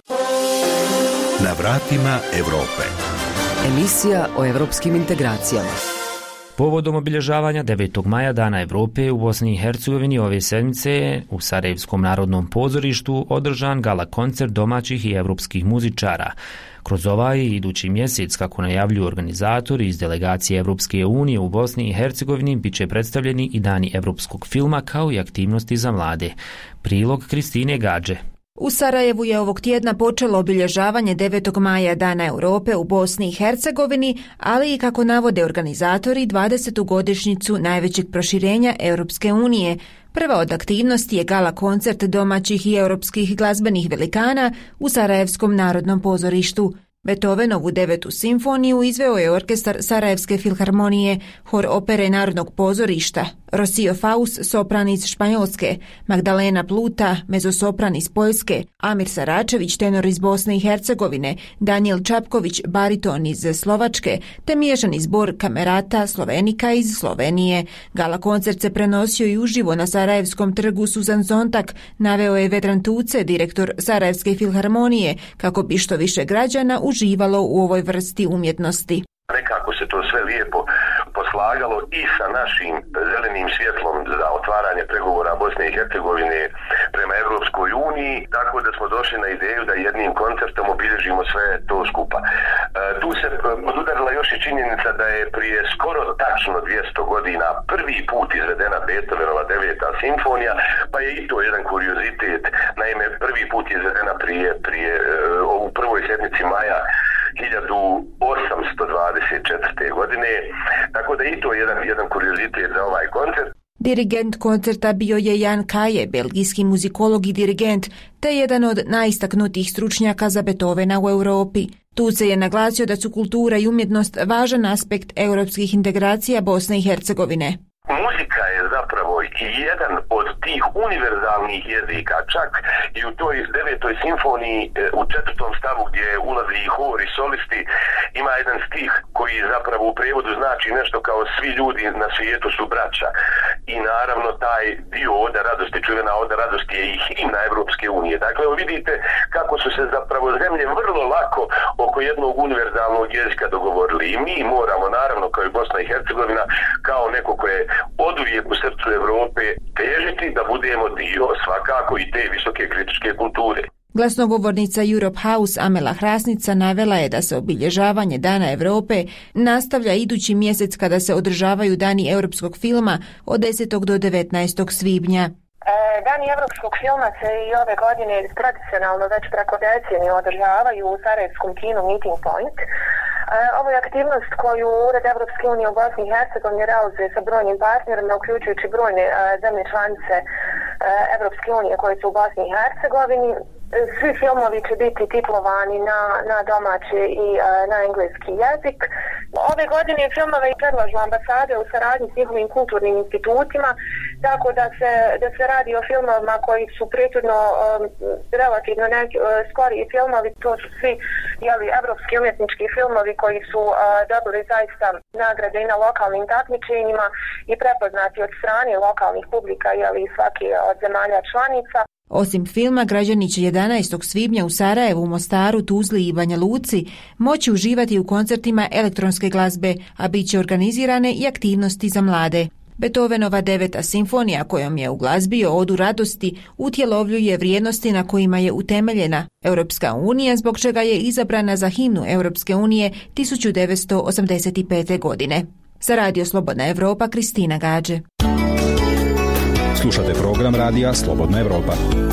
Na vratima Evrope. Emisija o evropskim integracijama. Povodom obilježavanja 9. maja Dana Evrope u Bosni i Hercegovini ove sedmice je u Sarajevskom narodnom pozorištu održan gala koncert domaćih i evropskih muzičara. Kroz ovaj i idući mjesec, kako najavljuju organizatori iz delegacije Evropske unije u Bosni i Hercegovini, bit će predstavljeni i dani evropskog filma kao i aktivnosti za mlade. Prilog Kristine Gađe. U Sarajevu je ovog tjedna počelo obilježavanje 9. maja Dana Europe u Bosni i Hercegovini, ali i kako navode organizatori 20. godišnjicu najvećeg proširenja Europske unije. Prva od aktivnosti je gala koncert domaćih i europskih glazbenih velikana u Sarajevskom narodnom pozorištu. Beethovenovu 9. simfoniju izveo je orkestar Sarajevske filharmonije, hor opere Narodnog pozorišta, Rosio Faus, sopran iz Španjolske, Magdalena Pluta, mezosopran iz Poljske, Amir Saračević, tenor iz Bosne i Hercegovine, Danijel Čapković, bariton iz Slovačke, te miješani zbor kamerata Slovenika iz Slovenije. Gala koncert se prenosio i uživo na Sarajevskom trgu Suzan Zontag, naveo je Vedran Tuce, direktor Sarajevske filharmonije, kako bi što više građana uživalo u ovoj vrsti umjetnosti. Nekako se to sve lijepo poslagalo i sa našim zelenim svjetlom za otvaranje pregovora Bosne i Hercegovine prema Europskoj uniji, tako da smo došli na ideju da jednim koncertom obilježimo sve to skupa. Tu se podudarila još i činjenica da je prije skoro tačno 200 godina prvi put izvedena Beethovenova 9. simfonija, pa je i to jedan kuriozitet. Naime, prvi put izvedena prije u prvoj sedmici maja 1824. godine, tako da i to jedan kuriozitet za ovaj koncert. Dirigent koncerta bio je Jan Kaje, belgijski muzikolog i dirigent, te jedan od najistaknutijih stručnjaka za Beethovena u Europi. Tu se je naglasio da su kultura i umjetnost važan aspekt europskih integracija Bosne i Hercegovine. Muzika je zapravo jedan od tih univerzalnih jezika, čak i u toj 9. simfoniji u 4. stavu gdje ulazi i hor i solisti ima jedan stih koji zapravo u prijevodu znači nešto kao svi ljudi na svijetu su braća. I naravno taj dio Oda radosti, čuvena Oda radosti je i himna Evropske unije. Dakle, vidite kako su se zapravo zemlje vrlo lako oko jednog univerzalnog jezika dogovorili. I mi moramo, naravno, kao i Bosna i Hercegovina, kao neko koje je oduvijek u srcu Evrope, težiti da budemo dio svakako i te visoke kritičke kulture. Glasnogovornica Europe House Amela Hrasnica navela je da se obilježavanje Dana Europe nastavlja idući mjesec kada se održavaju Dani europskog filma od 10. do 19. svibnja. Dani europskog filma se i ove godine tradicionalno već preko decenije održavaju u Sarajevskom kinu Meeting Point. Ovo je aktivnost koju Ured Evropske unije u Bosni i Hercegovini realizuje sa brojnim partnerima, uključujući brojne zemlje članice Evropske unije koje su u Bosni i Hercegovini. Svi filmovi će biti titlovani na domaći i na engleski jezik. Ove godine filmove predlažu ambasade u saradnji s njihovim kulturnim institutima, tako da se radi o filmovima koji su prethodno relativno skoriji filmovi. To su svi evropski umjetnički filmovi koji su dobili zaista nagrade i na lokalnim takmičenjima i prepoznati od strane lokalnih publika svake od zemalja članica. Osim filma, građani će 11. svibnja u Sarajevu, Mostaru, Tuzli i Banja Luci moći uživati u koncertima elektronske glazbe, a bit će organizirane i aktivnosti za mlade. Beethovenova 9. simfonija kojom je uglazbio Odu radosti utjelovljuje vrijednosti na kojima je utemeljena Europska unija, zbog čega je izabrana za himnu Europske unije 1985. godine. Za Radio Slobodna Evropa, Kristina Gađe. Slušate program radija Slobodna Evropa.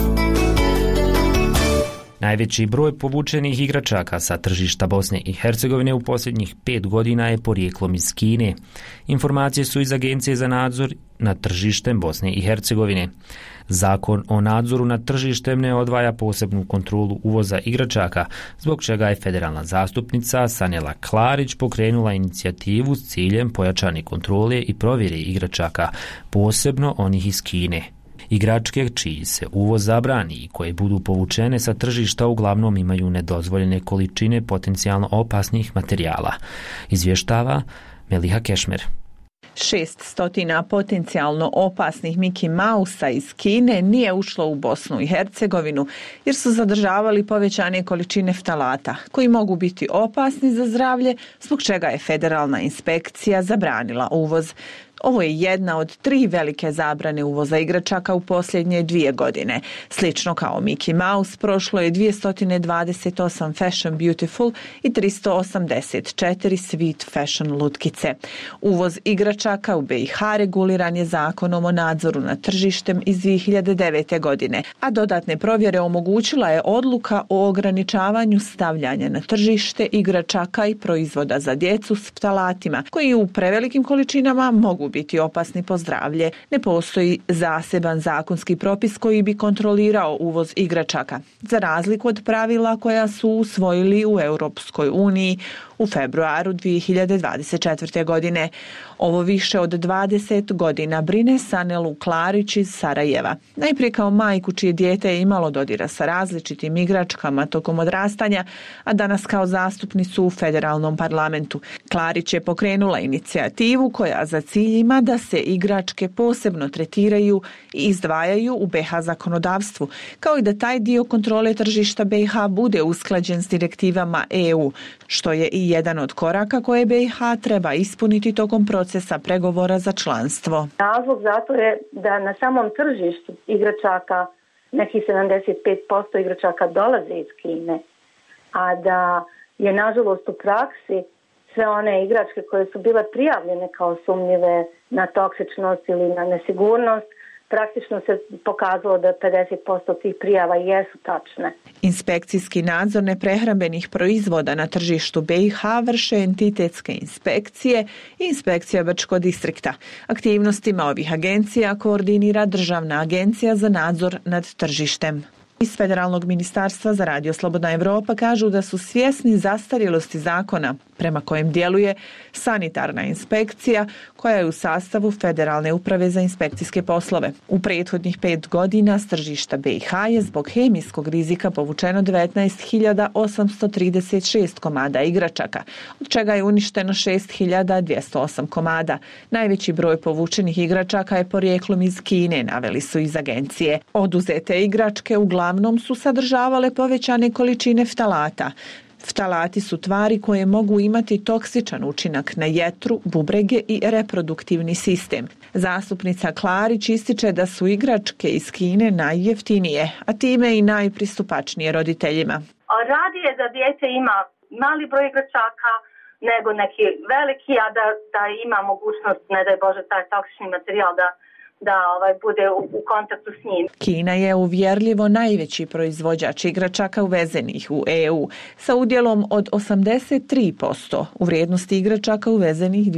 Najveći broj povučenih igračaka sa tržišta Bosne i Hercegovine u posljednjih 5 godina je porijeklom iz Kine. Informacije su iz Agencije za nadzor nad tržištem Bosne i Hercegovine. Zakon o nadzoru nad tržištem ne odvaja posebnu kontrolu uvoza igračaka, zbog čega je federalna zastupnica Sanjela Klarić pokrenula inicijativu s ciljem pojačane kontrole i provjere igračaka, posebno onih iz Kine. Igračke čiji se uvoz zabrani i koje budu povučene sa tržišta uglavnom imaju nedozvoljene količine potencijalno opasnih materijala, izvještava Meliha Kešmer. 600 potencijalno opasnih Mickey Mausa iz Kine nije ušlo u Bosnu i Hercegovinu jer su zadržavali povećane količine ftalata koji mogu biti opasni za zdravlje, zbog čega je federalna inspekcija zabranila uvoz. Ovo je jedna od 3 velike zabrane uvoza igračaka u posljednje 2 godine. Slično kao Mickey Mouse, prošlo je 228 Fashion Beautiful i 384 Sweet Fashion lutkice. Uvoz igračaka u BiH reguliran je zakonom o nadzoru nad tržištem iz 2009. godine, a dodatne provjere omogućila je odluka o ograničavanju stavljanja na tržište igračaka i proizvoda za djecu s ftalatima, koji u prevelikim količinama mogu biti opasni po zdravlje. Ne postoji zaseban zakonski propis koji bi kontrolirao uvoz igračaka, za razliku od pravila koja su usvojili u Europskoj uniji u februaru 2024. godine. Ovo više od 20 godina brine Sanelu Klarić iz Sarajeva. Najprije kao majku čije dijete je imalo dodira sa različitim igračkama tokom odrastanja, a danas kao zastupnicu u federalnom parlamentu. Klarić je pokrenula inicijativu koja za cilj ima da se igračke posebno tretiraju i izdvajaju u BiH zakonodavstvu, kao i da taj dio kontrole tržišta BiH bude usklađen s direktivama EU, što je i jedan od koraka koje BiH treba ispuniti tokom procesa pregovora za članstvo. Razlog zato je da na samom tržištu igračaka nekih 75% igračaka dolaze iz Kine, a da je nažalost u praksi sve one igračke koje su bile prijavljene kao sumnjive na toksičnost ili na nesigurnost, praktično se pokazalo da 50% tih prijava jesu tačne. Inspekcijski nadzor neprehrambenih proizvoda na tržištu BiH vrše entitetske inspekcije i inspekcija Brčko distrikta. Aktivnostima ovih agencija koordinira Državna agencija za nadzor nad tržištem. Iz Federalnog ministarstva za Radio Slobodna Evropa kažu da su svjesni zastarjelosti zakona prema kojem djeluje sanitarna inspekcija koja je u sastavu Federalne uprave za inspekcijske poslove. U prethodnih 5 godina s tržišta BiH je zbog hemijskog rizika povučeno 19.836 komada igračaka, od čega je uništeno 6.208 komada. Najveći broj povučenih igračaka je porijeklom iz Kine, naveli su iz agencije. Oduzete igračke uglavnom su sadržavale povećane količine ftalata. Ftalati su tvari koje mogu imati toksičan učinak na jetru, bubrege i reproduktivni sistem. Zastupnica Klarić ističe da su igračke iz Kine najjeftinije, a time i najpristupačnije roditeljima. Radije da dijete ima mali broj igračaka nego neki veliki, a da ima mogućnost, ne daj Bože, taj toksični materijal da bude u kontaktu s njim. Kina je uvjerljivo najveći proizvođač igračaka uvezenih u EU sa udjelom od 83% u vrijednosti igračaka uvezenih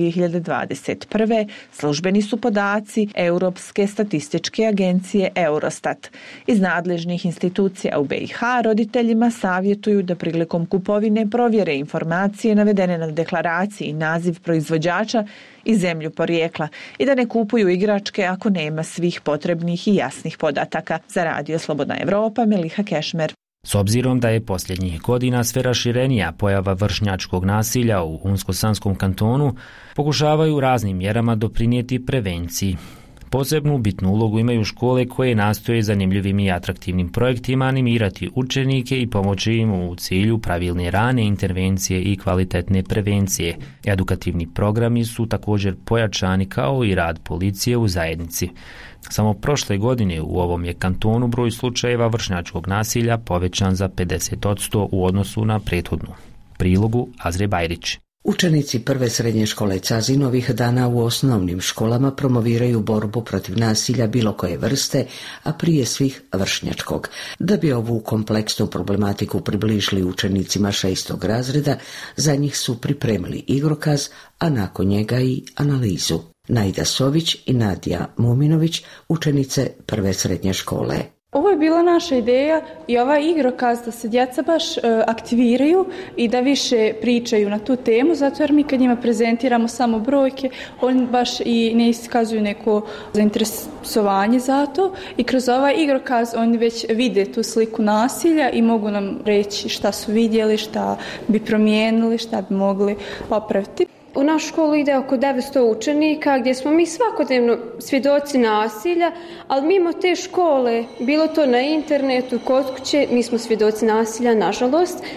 2021. Službeni su podaci Europske statističke agencije Eurostat. Iz nadležnih institucija u BiH roditeljima savjetuju da prilikom kupovine provjere informacije navedene na deklaraciji, naziv proizvođača i zemlju porijekla i da ne kupuju igračke ako nema svih potrebnih i jasnih podataka. Za Radio Slobodna Evropa, Meliha Kešmer. S obzirom da je posljednjih godina sve raširenija pojava vršnjačkog nasilja u Unsko-Sanskom kantonu, pokušavaju raznim mjerama doprinijeti prevenciji. Posebnu bitnu ulogu imaju škole koje nastoje zanimljivim i atraktivnim projektima animirati učenike i pomoći im u cilju pravilne rane intervencije i kvalitetne prevencije. Edukativni programi su također pojačani kao i rad policije u zajednici. Samo prošle godine u ovom je kantonu broj slučajeva vršnjačkog nasilja povećan za 50% u odnosu na prethodnu. Prilogu Azre Bajrić. Učenici prve srednje škole Cazin ovih dana u osnovnim školama promoviraju borbu protiv nasilja bilo koje vrste, a prije svih vršnjačkog. Da bi ovu kompleksnu problematiku približili učenicima 6. razreda, za njih su pripremili igrokaz, a nakon njega i analizu. Naida Sović i Nadija Muminović, učenice prve srednje škole. Ovo je bila naša ideja i ovaj igrokaz da se djeca baš aktiviraju i da više pričaju na tu temu, zato jer mi kad njima prezentiramo samo brojke, oni baš i ne iskazuju neko zainteresovanje za to i kroz ovaj igrokaz oni već vide tu sliku nasilja i mogu nam reći šta su vidjeli, šta bi promijenili, šta bi mogli popraviti. U našu školu ide oko 900 učenika gdje smo mi svakodnevno svjedoci nasilja, ali mimo te škole, bilo to na internetu, kod kuće, mi smo svjedoci nasilja, nažalost.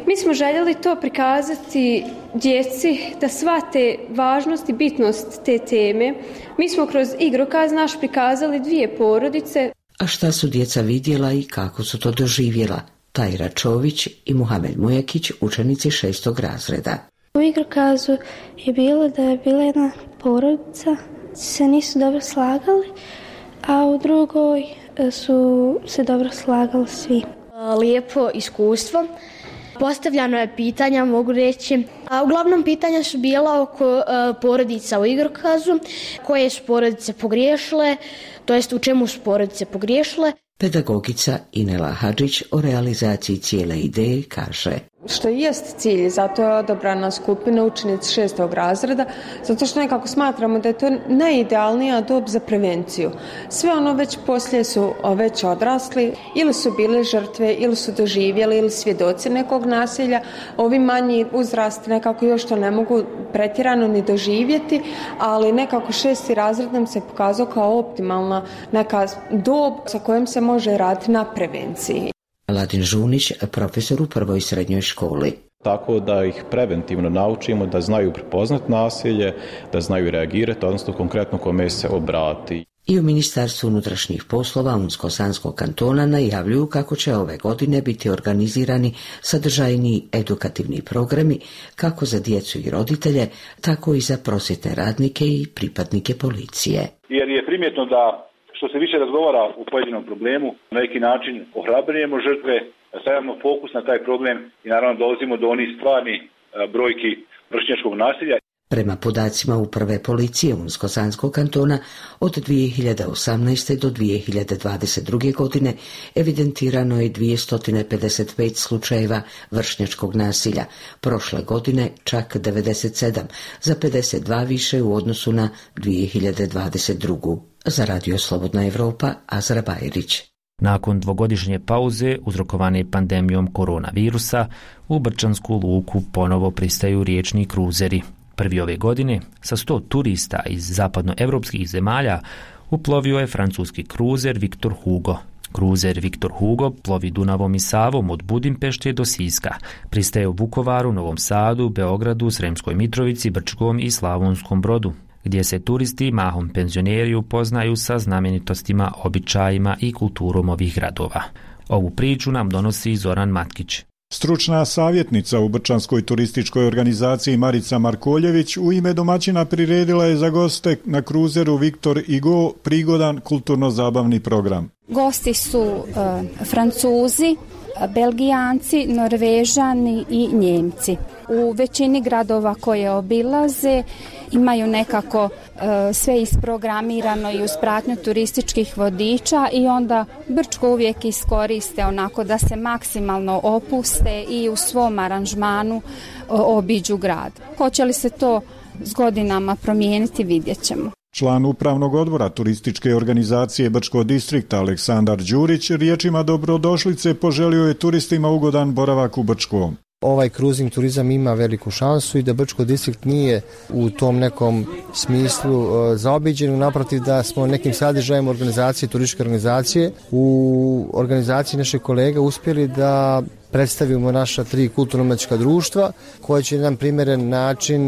Mi smo željeli to prikazati djeci da shvate važnost i bitnost te teme. Mi smo kroz igrokaz naš prikazali 2 porodice. A šta su djeca vidjela i kako su to doživjela? Tajra Čović i Muhamed Mujakić, učenici 6. razreda. U igrokazu je bilo da je bila jedna porodica, se nisu dobro slagali, a u drugoj su se dobro slagali svi. Lijepo iskustvo. Postavljano je pitanja, mogu reći. A uglavnom pitanja su bila oko porodica u igrokazu, koje su porodice pogriješile, to jest u čemu su porodice pogriješile. Pedagogica Inela Hadžić o realizaciji cijele ideje kaže: Što jest cilj, zato je odabrana skupina učenici 6. razreda, zato što nekako smatramo da je to najidealnija dob za prevenciju. Sve ono već poslije su već odrasli, ili su bile žrtve, ili su doživjeli, ili svjedoci nekog nasilja. Ovi manji uzrasti nekako još to ne mogu pretjerano ni doživjeti, ali nekako 6. razred nam se pokazao kao optimalna neka dob sa kojom se može raditi na prevenciji. Ladin Žunić, profesor u 1. srednjoj školi. Tako da ih preventivno naučimo da znaju prepoznat nasilje, da znaju reagirati, odnosno konkretno kome se obrati. I u Ministarstvu unutrašnjih poslova Unsko-Sanskog kantona najavljuju kako će ove godine biti organizirani sadržajni edukativni programi kako za djecu i roditelje, tako i za prosvjetne radnike i pripadnike policije. Jer je primjetno da što se više razgovara o pojedinom problemu, na neki način ohrabrujemo žrtve, stavljamo fokus na taj problem i naravno dolazimo do onih stvarnih brojki vršnjačkog nasilja. Prema podacima Uprave policije Unsko-Sanskog kantona, od 2018. do 2022. godine evidentirano je 255 slučajeva vršnjačkog nasilja. Prošle godine čak 97, za 52 više u odnosu na 2022. Za Radio Slobodna Evropa, Azra Bajrić. Nakon 2-godišnje pauze uzrokovane pandemijom koronavirusa, u Brčansku luku ponovo pristaju riječni kruzeri. Prvi ove godine, sa 100 turista iz zapadnoevropskih zemalja, uplovio je francuski kruzer Victor Hugo. Kruzer Victor Hugo plovi Dunavom i Savom od Budimpešte do Siska. Pristaje u Vukovaru, Novom Sadu, Beogradu, Sremskoj Mitrovici, Brčkom i Slavonskom Brodu, gdje se turisti, mahom penzioneri, upoznaju sa znamenitostima, običajima i kulturom ovih gradova. Ovu priču nam donosi Zoran Matkić. Stručna savjetnica u Brčanskoj turističkoj organizaciji Marica Markoljević u ime domaćina priredila je za goste na kruzeru Victor Hugo prigodan kulturno-zabavni program. Gosti su Francuzi, Belgijanci, Norvežani i Njemci. U većini gradova koje obilaze imaju nekako sve isprogramirano i uz pratnju turističkih vodiča i onda Brčko uvijek iskoriste onako da se maksimalno opuste i u svom aranžmanu obiđu grad. Hoće li se to s godinama promijeniti, vidjet ćemo. Član upravnog odbora turističke organizacije Brčko distrikta Aleksandar Đurić riječima dobrodošlice poželio je turistima ugodan boravak u Brčkom. Ovaj kruzing turizam ima veliku šansu i da Brčko distrikt nije u tom nekom smislu zaobiđen, naprotiv da smo nekim sadržajem organizacije, turističke organizacije u organizaciji naših kolega uspjeli da predstavimo naša 3 kulturno-umetnička društva koja će na primjeren način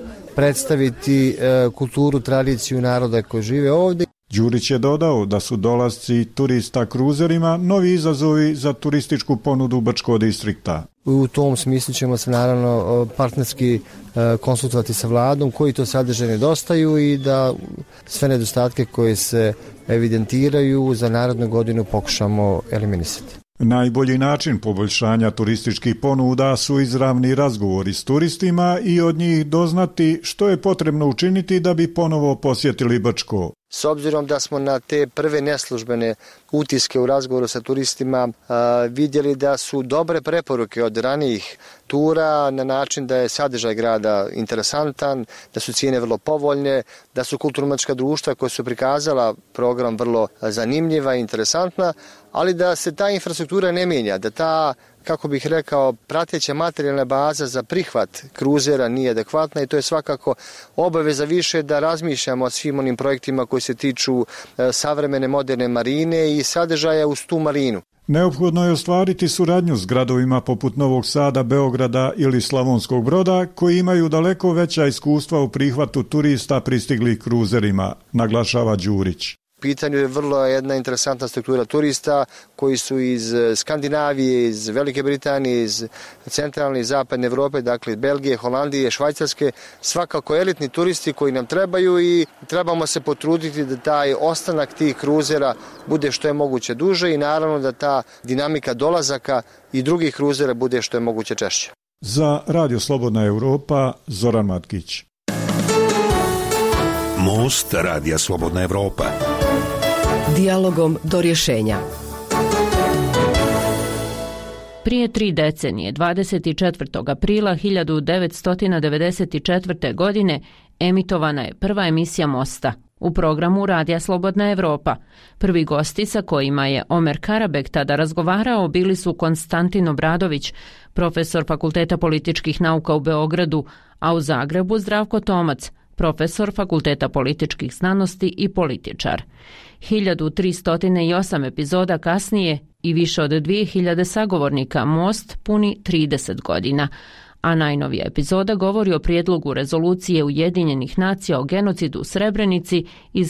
predstaviti kulturu, tradiciju naroda koji žive ovdje. Đurić je dodao da su dolasci turista kruzerima novi izazovi za turističku ponudu Brčkog distrikta. U tom smislu ćemo se naravno partnerski konsultovati sa vladom koji to sadržaj nedostaju i da sve nedostatke koje se evidentiraju za narednu godinu pokušamo eliminisati. Najbolji način poboljšanja turističkih ponuda su izravni razgovori s turistima i od njih doznati što je potrebno učiniti da bi ponovo posjetili Brčko. S obzirom da smo na te prve neslužbene utiske u razgovoru sa turistima vidjeli da su dobre preporuke od ranijih tura na način da je sadržaj grada interesantan, da su cijene vrlo povoljne, da su kulturno-umetnička društva koja su prikazala program vrlo zanimljiva i interesantna, ali da se ta infrastruktura ne mijenja, da ta, kako bih rekao, prateća materijalna baza za prihvat kruzera nije adekvatna i to je svakako obaveza više da razmišljamo o svim onim projektima koji se tiču savremene moderne marine i sadržaja uz tu marinu. Neophodno je ostvariti suradnju s gradovima poput Novog Sada, Beograda ili Slavonskog Broda, koji imaju daleko veća iskustva u prihvatu turista pristiglih kruzerima, naglašava Đurić. U pitanju je vrlo jedna interesantna struktura turista koji su iz Skandinavije, iz Velike Britanije, iz centralne i zapadne Evrope, dakle Belgije, Holandije, Švajcarske, svakako elitni turisti koji nam trebaju i trebamo se potruditi da taj ostanak tih kruzera bude što je moguće duže i naravno da ta dinamika dolazaka i drugih kruzera bude što je moguće češće. Za Radio Slobodna Evropa, Zoran Matkić. Most Radija Slobodna Evropa. Dijalogom do rješenja. Prije 3 decenije, 24. aprila 1994. godine, emitovana je prva emisija Mosta u programu Radija Slobodna Evropa. Prvi gosti sa kojima je Omer Karabek tada razgovarao bili su Konstantin Obradović, profesor Fakulteta političkih nauka u Beogradu, a u Zagrebu Zdravko Tomac, profesor Fakulteta političkih znanosti i političar. 1308 epizoda kasnije i više od 2000 sagovornika Most puni 30 godina, a najnovija epizoda govori o prijedlogu rezolucije Ujedinjenih nacija o genocidu u Srebrenici iz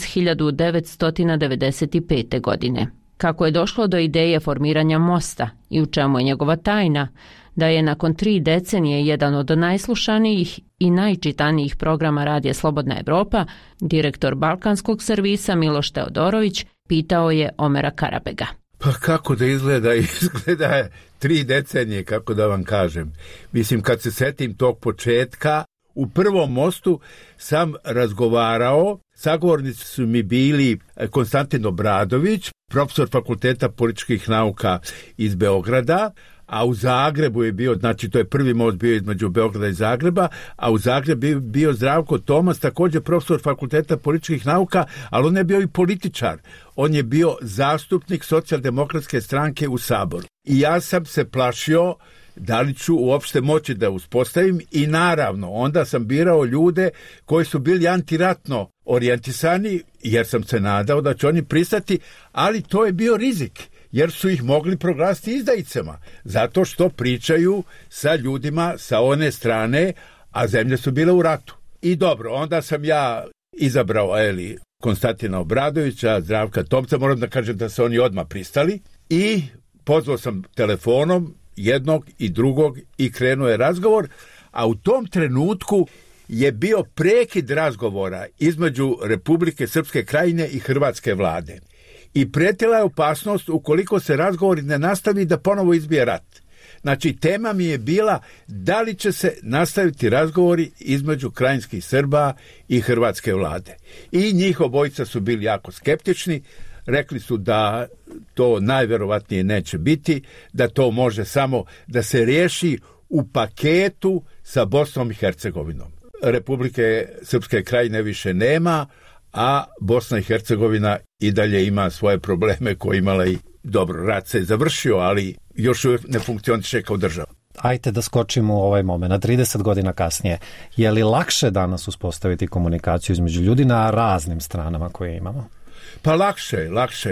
1995. godine. Kako je došlo do ideje formiranja Mosta i u čemu je njegova tajna, da je nakon 3 decenije jedan od najslušanijih i najčitanijih programa Radija Slobodna Evropa, direktor Balkanskog servisa Miloš Teodorović pitao je Omera Karabega. Pa kako da izgleda? Izgleda je 3 decenije, kako da vam kažem. Mislim, kad se setim tog početka, u prvom Mostu sam razgovarao, sagovornici su mi bili Konstantin Obradović, profesor Fakulteta političkih nauka iz Beograda, a u Zagrebu je bio, znači to je prvi most bio između Beograda i Zagreba, a u Zagrebu je bio Zdravko Tomac, također profesor Fakulteta političkih nauka, ali on je bio i političar. On je bio zastupnik Socijaldemokratske stranke u Saboru. I ja sam se plašio da li ću uopšte moći da uspostavim i naravno onda sam birao ljude koji su bili antiratno orijentisani jer sam se nadao da će oni pristati, ali to je bio rizik. Jer su ih mogli proglasiti izdajicama, zato što pričaju sa ljudima sa one strane, a zemlje su bile u ratu. I dobro, onda sam ja izabrao Konstantina Obradovića, Zdravka Tomca, moram da kažem da su oni odmah pristali, i pozvao sam telefonom jednog i drugog i krenuo je razgovor, a u tom trenutku je bio prekid razgovora između Republike Srpske Krajine i Hrvatske vlade. I prijetila je opasnost ukoliko se razgovori ne nastavi da ponovo izbije rat. Znači, tema mi je bila da li će se nastaviti razgovori između krajinskih Srba i hrvatske vlade. I njih obojica su bili jako skeptični, rekli su da to najverovatnije neće biti, da to može samo da se riješi u paketu sa Bosnom i Hercegovinom. Republike Srpske Krajine više nema, a Bosna i Hercegovina i dalje ima svoje probleme koje imala i dobro, rat se je završio, ali još uvijek ne funkcioniše kao država. Ajde da skočimo u ovaj moment, 30 godina kasnije. Je li lakše danas uspostaviti komunikaciju između ljudi na raznim stranama koje imamo? Pa lakše.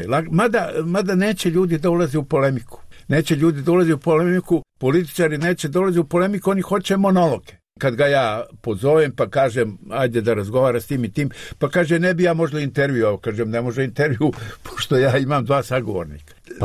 Mada neće ljudi da ulaze u polemiku. Političari neće dolaze u polemiku, oni hoće monologe. Kad ga ja pozovem pa kažem ajde da razgovara s tim i tim, pa kaže ne bi ja možda intervjuo, kažem ne može intervju pošto ja imam 2 sagovornika. Pa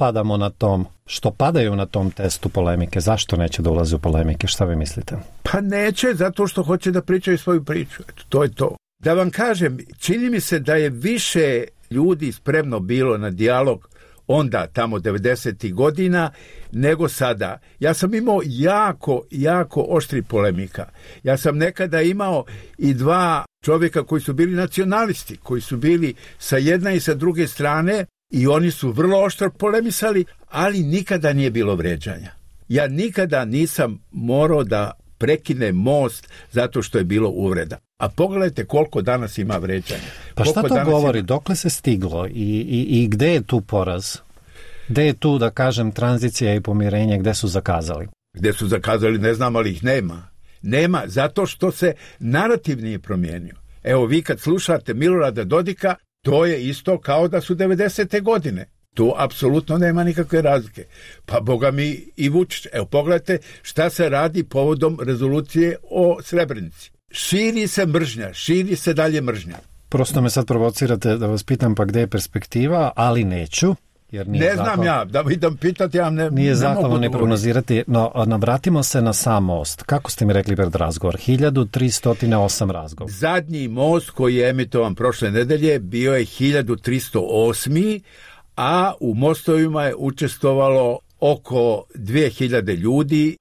što padaju na tom testu polemike, zašto neće da ulaze u polemike, šta vi mislite? Pa neće, zato što hoće da pričaju svoju priču, eto, to je to. Da vam kažem, čini mi se da je više ljudi spremno bilo na dijalog onda, tamo 90. godina, nego sada. Ja sam imao jako oštri polemika. Ja sam nekada imao i 2 čovjeka koji su bili nacionalisti, koji su bili sa jedne i sa druge strane i oni su vrlo oštro polemisali, ali nikada nije bilo vređanja. Ja nikada nisam morao da prekine most zato što je bilo uvreda. A pogledajte koliko danas ima vređanja. Pa šta to govori? Dokle se stiglo i gde je tu poraz? Gde je tu, da kažem, tranzicija i pomirenje, gde su zakazali? Gde su zakazali ne znam, ali ih nema. Nema, zato što se narativ nije promijenio. Evo vi kad slušate Milorada Dodika, to je isto kao da su 90. godine. To apsolutno nema nikakve razlike. Pa boga mi i Vučić. Evo pogledajte šta se radi povodom rezolucije o Srebrenici. Širi se mržnja, širi se dalje mržnja. Prosto me sad provocirate da vas pitam pa gde je perspektiva, ali neću. Jer ne znam ja, da idem pitati, ja nije zahvalno ne prognozirati, no vratimo se na sam most. Kako ste mi rekli pred razgovor? 1308 razgovor. Zadnji most koji je emitovan prošle nedelje bio je 1308, a u mostovima je učestvovalo oko 2000 ljudi.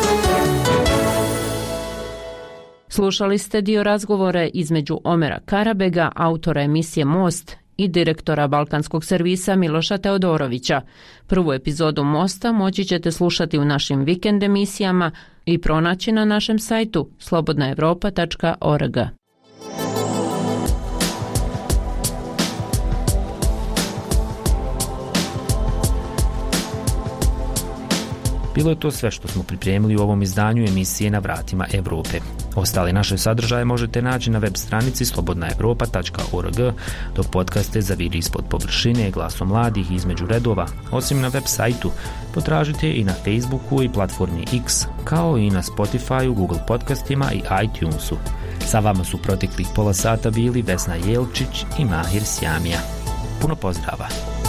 Slušali ste dio razgovore između Omera Karabega, autora emisije Most, i direktora Balkanskog servisa Miloša Teodorovića. Prvu epizodu Mosta moći ćete slušati u našim vikend emisijama i pronaći na našem sajtu slobodnaevropa.org. Bilo je to sve što smo pripremili u ovom izdanju emisije Na vratima Evrope. Ostale naše sadržaje možete naći na web stranici slobodnaevropa.org, dok podcaste Zaviri ispod površine, Glasom mladih između redova, osim na web sajtu, potražite i na Facebooku i platformi X, kao i na Spotifyu, Google podcastima i iTunesu. Sa vama su proteklih pola sata bili Vesna Jelčić i Mahir Sjamija. Puno pozdrava!